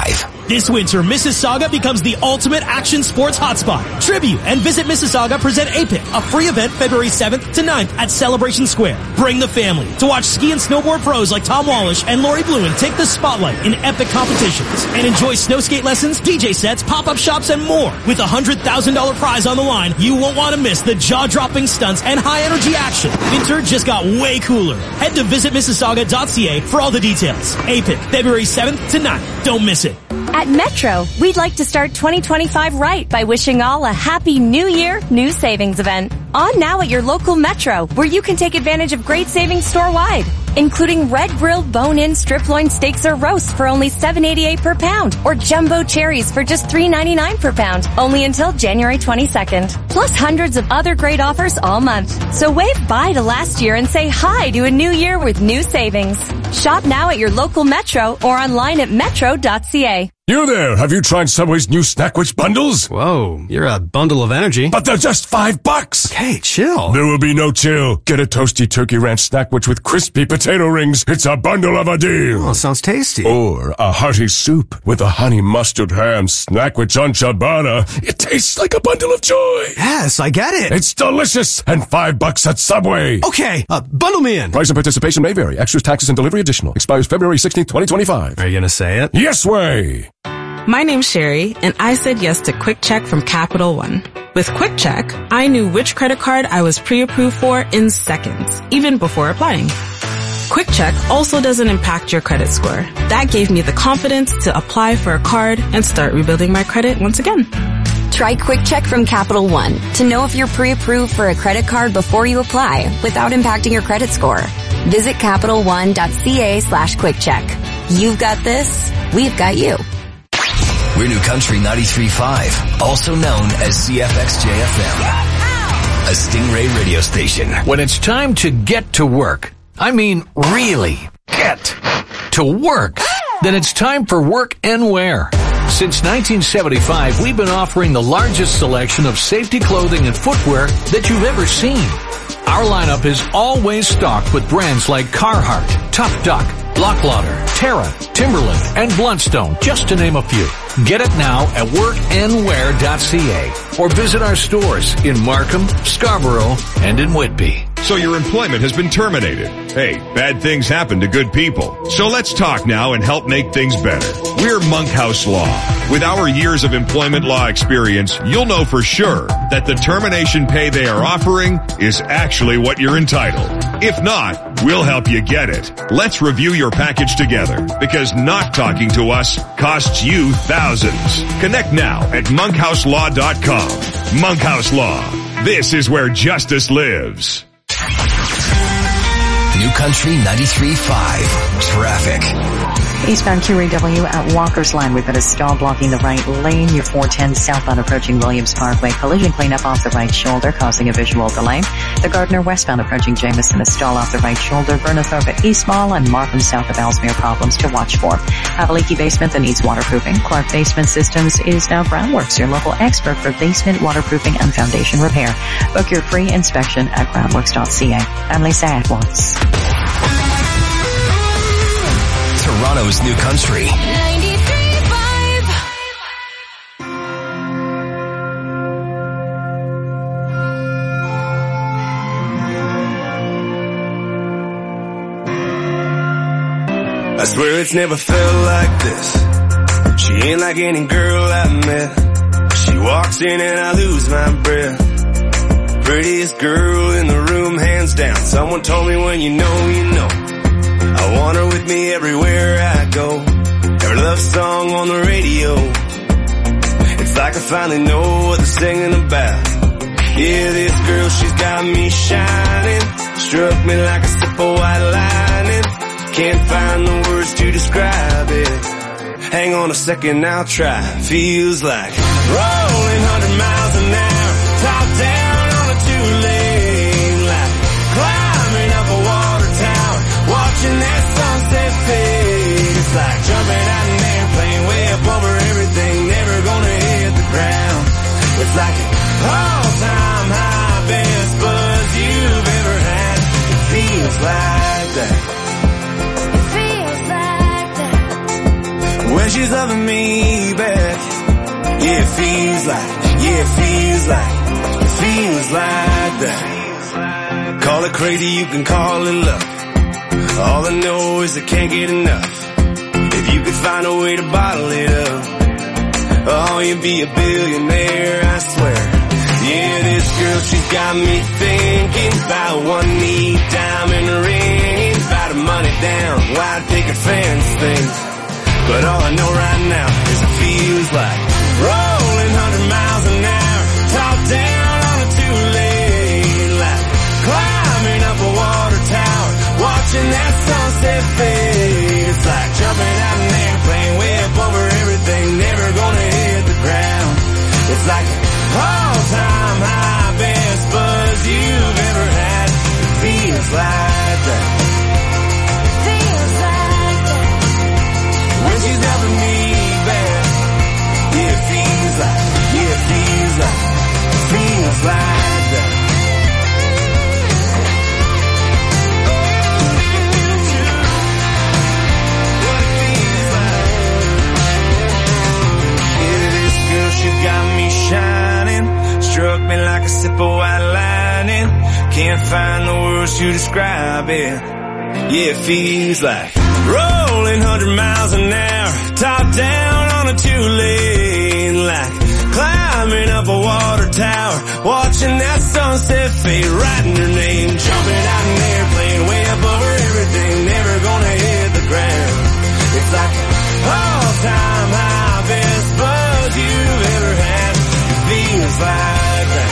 This winter, Mississauga becomes the ultimate action sports hotspot. Tribute and Visit Mississauga present A P I C, a free event February seventh to ninth at Celebration Square. Bring the family to watch ski and snowboard pros like Tom Wallish and Lori Bluin take the spotlight in epic competitions. And enjoy snow skate lessons, D J sets, pop-up shops, and more. With a one hundred thousand dollars prize on the line, you won't want to miss the jaw-dropping stunts and high-energy action. Winter just got way cooler. Head to visit mississauga dot c a for all the details. A P I C, February seventh to ninth. Don't miss it. At Metro, we'd like to start twenty twenty-five right by wishing all a happy new year, new savings event. On now at your local Metro, where you can take advantage of great savings store-wide, including red grilled bone-in strip loin steaks or roasts for only seven eighty-eight per pound, or jumbo cherries for just three ninety-nine per pound, only until January twenty-second. Plus hundreds of other great offers all month. So wave bye to last year and say hi to a new year with new savings. Shop now at your local Metro or online at metro dot c a. You there, have you tried Subway's new Snackwich bundles? Whoa, you're a bundle of energy. But they're just five bucks. Hey, chill. There will be no chill. Get a toasty turkey ranch Snackwich with crispy potato rings. It's a bundle of a deal. Oh, sounds tasty. Or a hearty soup with a honey mustard ham Snackwich on ciabatta. It tastes like a bundle of joy. Yes, I get it. It's delicious and five bucks at Subway. Okay, uh, bundle me in. Price and participation may vary. Extras, taxes, and delivery additional. Expires February sixteenth, twenty twenty-five. Are you gonna say it? Yes way. My name's Sherry, and I said yes to Quick Check from Capital One. With Quick Check, I knew which credit card I was pre-approved for in seconds, even before applying. Quick Check also doesn't impact your credit score. That gave me the confidence to apply for a card and start rebuilding my credit once again. Try Quick Check from Capital One to know if you're pre-approved for a credit card before you apply without impacting your credit score. Visit capital one dot c a slash quick check. You've got this. We've got you. We're New Country ninety-three point five, also known as C F X J F M, a Stingray radio station. When it's time to get to work, I mean really get to work, then it's time for Work and Wear. Since nineteen seventy-five, we've been offering the largest selection of safety clothing and footwear that you've ever seen. Our lineup is always stocked with brands like Carhartt, Tough Duck, Locklauder, Terra, Timberland, and Bluntstone, just to name a few. Get it now at work and wear dot c a or visit our stores in Markham, Scarborough, and in Whitby. So your employment has been terminated. Hey, bad things happen to good people. So let's talk now and help make things better. We're Monkhouse Law. With our years of employment law experience, you'll know for sure that the termination pay they are offering is actually what you're entitled. If not, we'll help you get it. Let's review your package together, because not talking to us costs you thousands. Connect now at monkhouse law dot com. Monkhouse Law. This is where justice lives. New Country ninety-three point five. Traffic. Eastbound Q A W at Walker's Line. We've got a stall blocking the right lane. Your four ten southbound approaching Williams Parkway. Collision cleanup off the right shoulder causing a visual delay. The Gardner westbound approaching Jameson. A stall off the right shoulder. Burnethorpe at East Mall and Markham south of Ellesmere problems to watch for. Have a leaky basement that needs waterproofing. Clark Basement Systems is now Groundworks, your local expert for basement waterproofing and foundation repair. Book your free inspection at groundworks dot c a. I'm Lisa Edwards. Toronto's New Country. ninety-three point five. I swear it's never felt like this. She ain't like any girl I've met. She walks in and I lose my breath. Prettiest girl in the room, hands down. Someone told me when you know, you know. I want her with me everywhere I go. Her love song on the radio. It's like I finally know what they're singing about. Yeah, this girl, she's got me shining. Struck me like a sip of white lightning. Can't find the words to describe it. Hang on a second, I'll try. Feels like rolling one hundred miles an hour, top down on a two-lane line, climbing up a water tower, watching that sunset fade. It's like jumping out an airplane way up over everything, never gonna hit the ground. It's like an all-time high, best buzz you've ever had. It feels like that. When she's loving me, Yeah, it feels like, yeah, it feels like, it feels like that. Call it crazy, you can call it love. All I know is I can't get enough. If you could find a way to bottle it up, oh, you'd be a billionaire, I swear. Yeah, this girl, she's got me thinking about one neat diamond ring, about her money down, wide picket fence things. But all I know right now is it feels like rolling one hundred miles an hour, top down on a two-lane, like climbing up a water tower, watching that sunset fade. It's like jumping out an airplane way up over everything, never gonna hit the ground. It's like all-time high, best buzz you've ever had. It feels like that. Feels like that. When she's helping me back. Yeah, it feels like, yeah, it feels like, it feels like that. She got me shining, struck me like a sip of white lightning. Can't find the words to describe it. Yeah, it feels like rolling one hundred miles an hour, top down on a two-lane, like climbing up a water tower, watching that sunset fade, writing her name, jumping out an airplane way up over everything, never gonna hit the ground. It's like all-time high, best buzz you've ever had. It feels like that.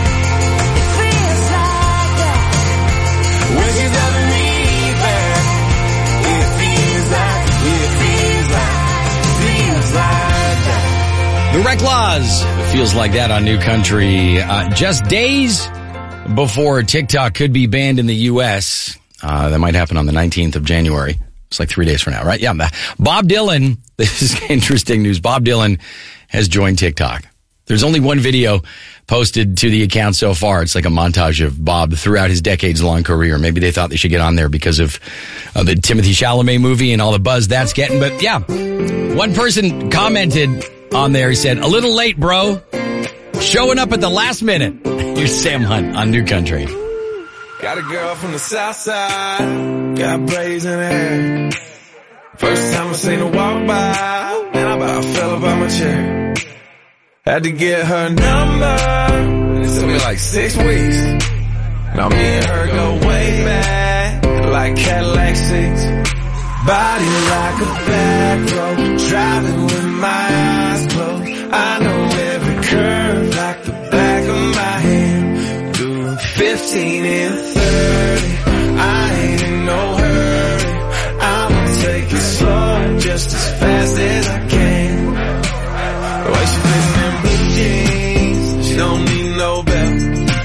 It feels like that. When she's loving me back. It feels like, it feels like, feels like that. The Wreck Laws. It feels like that on New Country. Uh, just days before TikTok could be banned in the U S. Uh, that might happen on the nineteenth of January. It's like three days from now, right? Yeah. Bob Dylan, this is interesting news. Bob Dylan has joined TikTok. There's only one video posted to the account so far. It's like a montage of Bob throughout his decades-long career. Maybe they thought they should get on there because of uh, the Timothée Chalamet movie and all the buzz that's getting. But yeah, one person commented on there. He said, "A little late, bro. Showing up at the last minute." Here's Sam Hunt on New Country. Got a girl from the south side, got braids in her hair. First time I seen her walk by, man, I about fell up out my chair. Had to get her number, it took me like six weeks. Now me and her go way back, like Cadillac seats. Body like a back road, driving with my eyes closed. I know every curve like the back of my hand. Doing fifteen and thirty, I ain't in no hurry. I'ma take it slow, just as fast as I can. The way she fits in them blue jeans, she don't need no belt.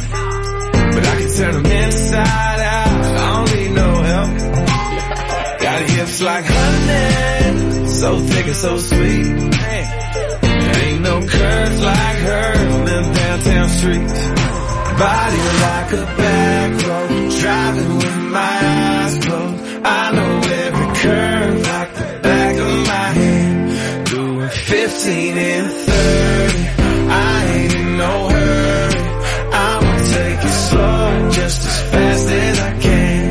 But I can turn them inside out, I don't need no help. Got hips like honey, so thick and so sweet. There ain't no curves like hers on them downtown streets. Body like a back road, driving with my eyes closed. I know every curve like the back of my hand. Doing fifteen and thirty, I ain't in no hurry. I'ma take it slow, just as fast as I can.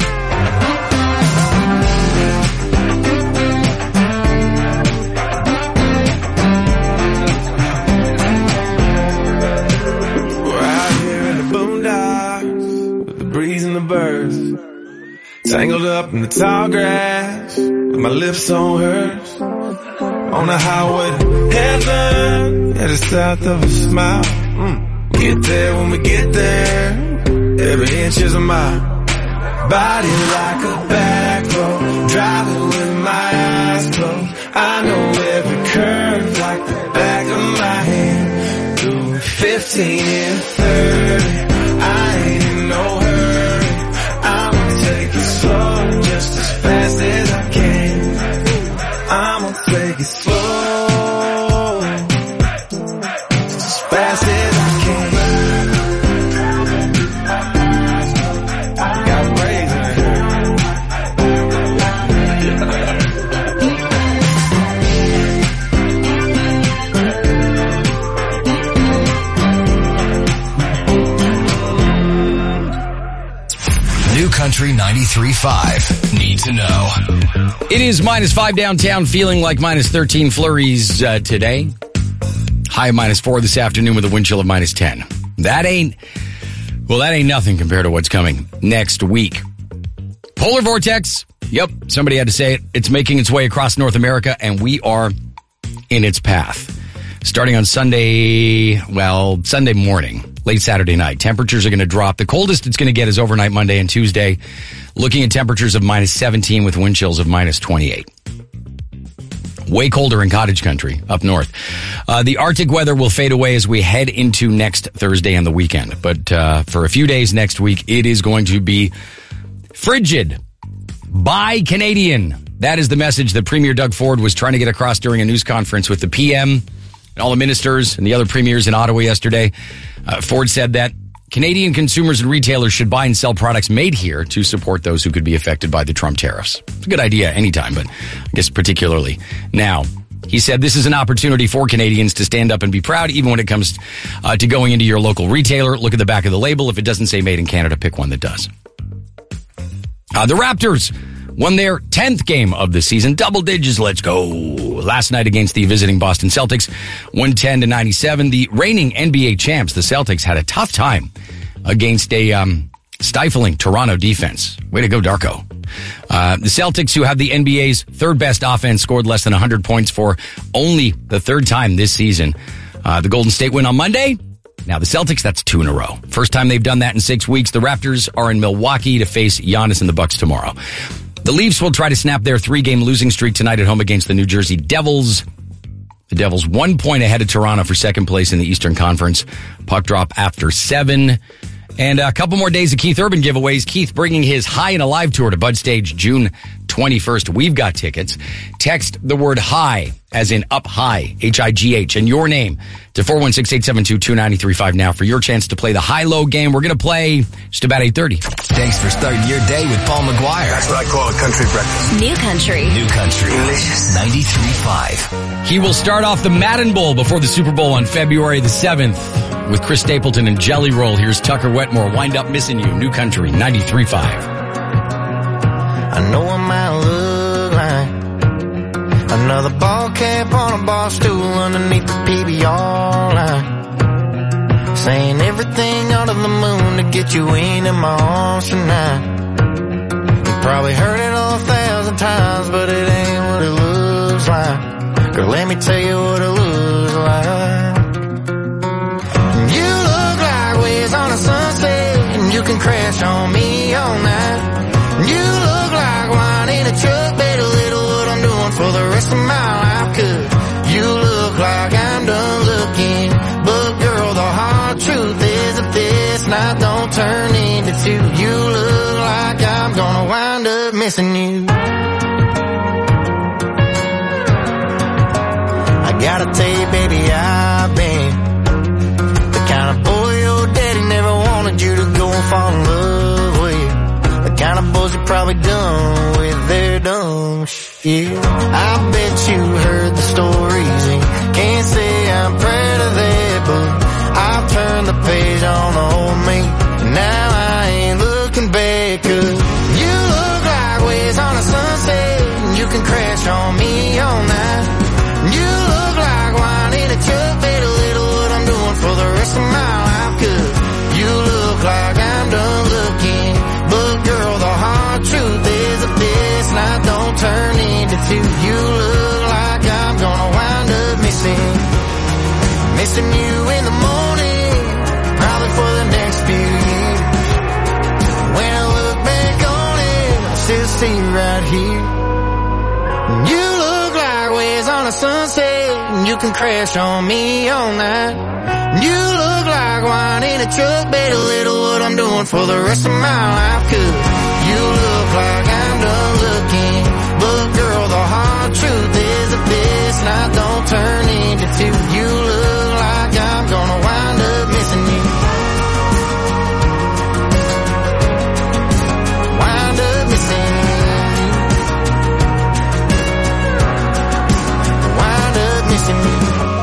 Breeze and the birds, tangled up in the tall grass, with my lips on hers, on the highway to heaven, yeah, just south of a smile. Mm. Get there when we get there, every inch is a mile. Body like a back road, driving with my eyes closed. I know every curve like the back of my hand. Doing fifteen and thirty, I ain't in no hurry. Take it slow, just as fast as I can. I'ma take it slow, just as fast as I can. Got braids in her. Country ninety-three point five. Need to know. It is minus five downtown, feeling like minus thirteen flurries uh, today. High of minus four this afternoon with a wind chill of minus ten. That ain't, well, that ain't nothing compared to what's coming next week. Polar vortex. Yep, somebody had to say it. It's making its way across North America, and we are in its path. Starting on Sunday, well, Sunday morning, late Saturday night. Temperatures are going to drop. The coldest it's going to get is overnight Monday and Tuesday, looking at temperatures of minus seventeen with wind chills of minus twenty-eight. Way colder in cottage country up north. Uh, the Arctic weather will fade away as we head into next Thursday and the weekend. But uh, for a few days next week, it is going to be frigid. Buy Canadian. That is the message that Premier Doug Ford was trying to get across during a news conference with the P M and all the ministers and the other premiers in Ottawa yesterday. Uh, Ford said that Canadian consumers and retailers should buy and sell products made here to support those who could be affected by the Trump tariffs. It's a good idea anytime, but I guess particularly now. He said this is an opportunity for Canadians to stand up and be proud, even when it comes uh, to going into your local retailer. Look at the back of the label. If it doesn't say made in Canada, pick one that does. Uh, the Raptors won their tenth game of the season. Double digits, let's go. Last night against the visiting Boston Celtics, one ten to ninety-seven. The reigning N B A champs, the Celtics, had a tough time against a um, stifling Toronto defense. Way to go, Darko. Uh, the Celtics, who have the N B A's third best offense, scored less than one hundred points for only the third time this season. Uh, the Golden State win on Monday. Now, the Celtics, that's two in a row. First time they've done that in six weeks. The Raptors are in Milwaukee to face Giannis and the Bucks tomorrow. The Leafs will try to snap their three-game losing streak tonight at home against the New Jersey Devils. The Devils one point ahead of Toronto for second place in the Eastern Conference. Puck drop after seven. And a couple more days of Keith Urban giveaways. Keith bringing his High and Alive tour to Bud Stage June twenty-first. We've got tickets. Text the word high, as in up high, H I G H, and your name to four one six, eight seven two, two nine three five now for your chance to play the high-low game. We're going to play just about eight thirty. Thanks for starting your day with Paul McGuire. That's what I call a country breakfast. New country. New Country. Delicious. ninety-three point five. He will start off the Madden Bowl before the Super Bowl on February the seventh with Chris Stapleton and Jelly Roll. Here's Tucker Wetmore. Wind Up Missing You. New Country. ninety-three point five. I know I might look like another ball cap on a bar stool underneath the P B R line, saying everything under the moon to get you into my arms tonight. You probably heard it all a thousand times, but it ain't what it looks like. Girl, let me tell you what it looks like. You look like waves on a sunset, and you can crash on me all night. You look like wine in a truck, better little what I'm doing for the rest of my life. Cause you look like I'm done looking, but girl, the hard truth is if this night don't turn into two, you look like I'm gonna wind up missing you. I gotta tell you, baby, I've been the kind of boy your daddy never wanted you to go and fall in love with. Kind of boys you probably done with their dumb shit. I bet you heard the stories and can't say I'm proud of that, but I've turned the page on the old me. Now I ain't looking back, cause you look like waves on a sunset, and you can crash on me all night. You look like wine in a truck, better little what I'm doing for the rest of my life, cause you look like I'm done looking. But girl, the hard truth is if this night don't turn into two, you look like I'm gonna wind up missing, missing you in the morning, probably for the next few years. When I look back on it, I still see you right here. You look like waves on a sunset, and you can crash on me all night. You look like wine in a truck, bet a little what I'm doing for the rest of my life. Cause you look like I'm done looking, but girl, the hard truth is if this night don't turn into two, you look like I'm gonna wind up missing you. Wind up missing you. Wind up missing you.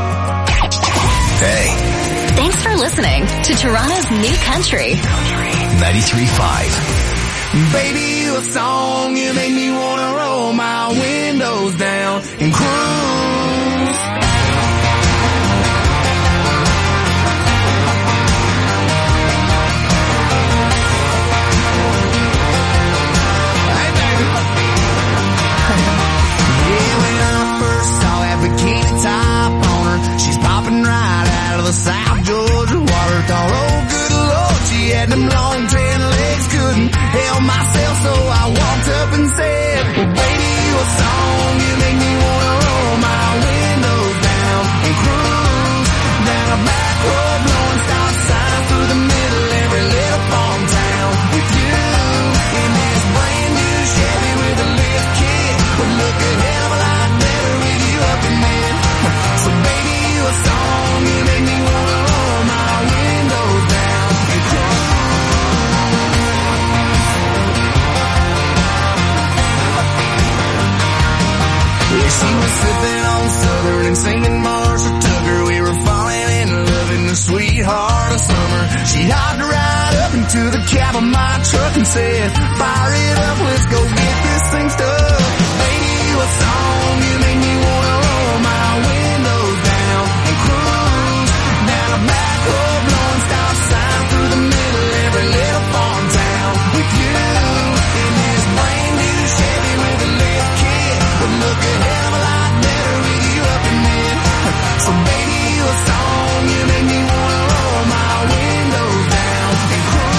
Hey. Thanks for listening to Toronto's New Country. ninety-three point five. Baby, you a song, you make me wanna roll my windows down and cruise. Hey, baby. Yeah, when I first saw that bikini top on her, she's popping right out of the South Georgia water. Thought, oh, good Lord, she had them long tan legs, couldn't help myself, so I walked up and said, well, baby, you a song, you make me wanna roll my windows down and cruise down a back road, blowing stop signs through the middle every little farm town with you in this brand new Chevy with a lift kit. Would look a hell of a lot better with you up in it. So baby, you a song, you make me wanna roll my windows down and cruise. Yeah, she was sipping on Southern and singing Marshall Tucker. We were falling in love in the sweetheart of summer. She hopped right up into the cab of my truck and said, fire it up, let's go get this thing stuck. Baby, you a song, you make me wanna roll my windows down and cruise down a back road, blowing stop signs through the middle every little farm town with you in this brand new Chevy with a lift kit. Would look a hell of a lot better with you up in it. So baby, you a song, you make me wanna roll my windows down and cruise.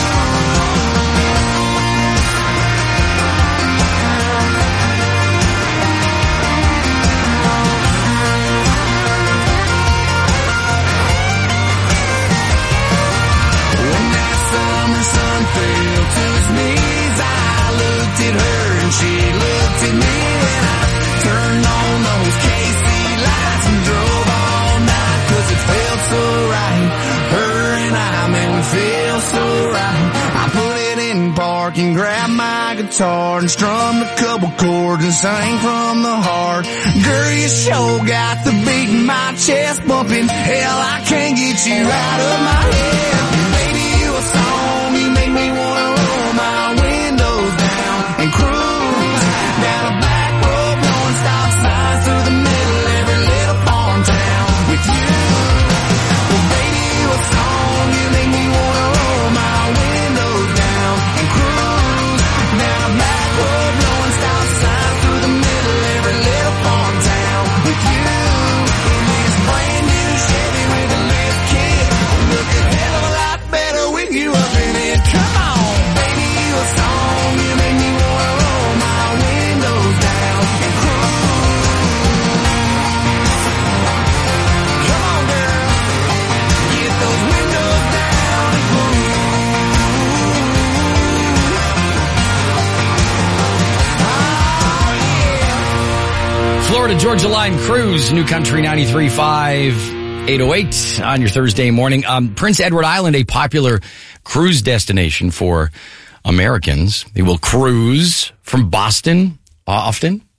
When that summer sun fell to his knees, I looked at her and she looked at me, and I turned on those K C lights and drove all night, cause it felt so right. Her and I, man, we feel so right. I put it in park and grabbed my guitar and strummed a couple chords and sang from the heart. Girl, you sure got the beat in my chest bumping. Hell, I can't get you out of my head. Baby, you a song, you make me wanna roll my windows down and cruise down a back road, blowing stop signs through the middle every little farm town with you. Well, baby, you a song, you make me wanna roll my windows down and cruise down a back road, blowing stop signs through the middle every little farm town with you in this brand new Chevy with a lift kit. Look a hell of a lot better with you up in it. Come on, baby, you a song, you make me wanna roll my windows down and cruise. Come on, girl, get those windows down and cruise. Florida Georgia Line Cruise, New Country ninety-three point five, eight oh eight on your Thursday morning. Um, Prince Edward Island, a popular cruise destination for Americans. They will cruise from Boston often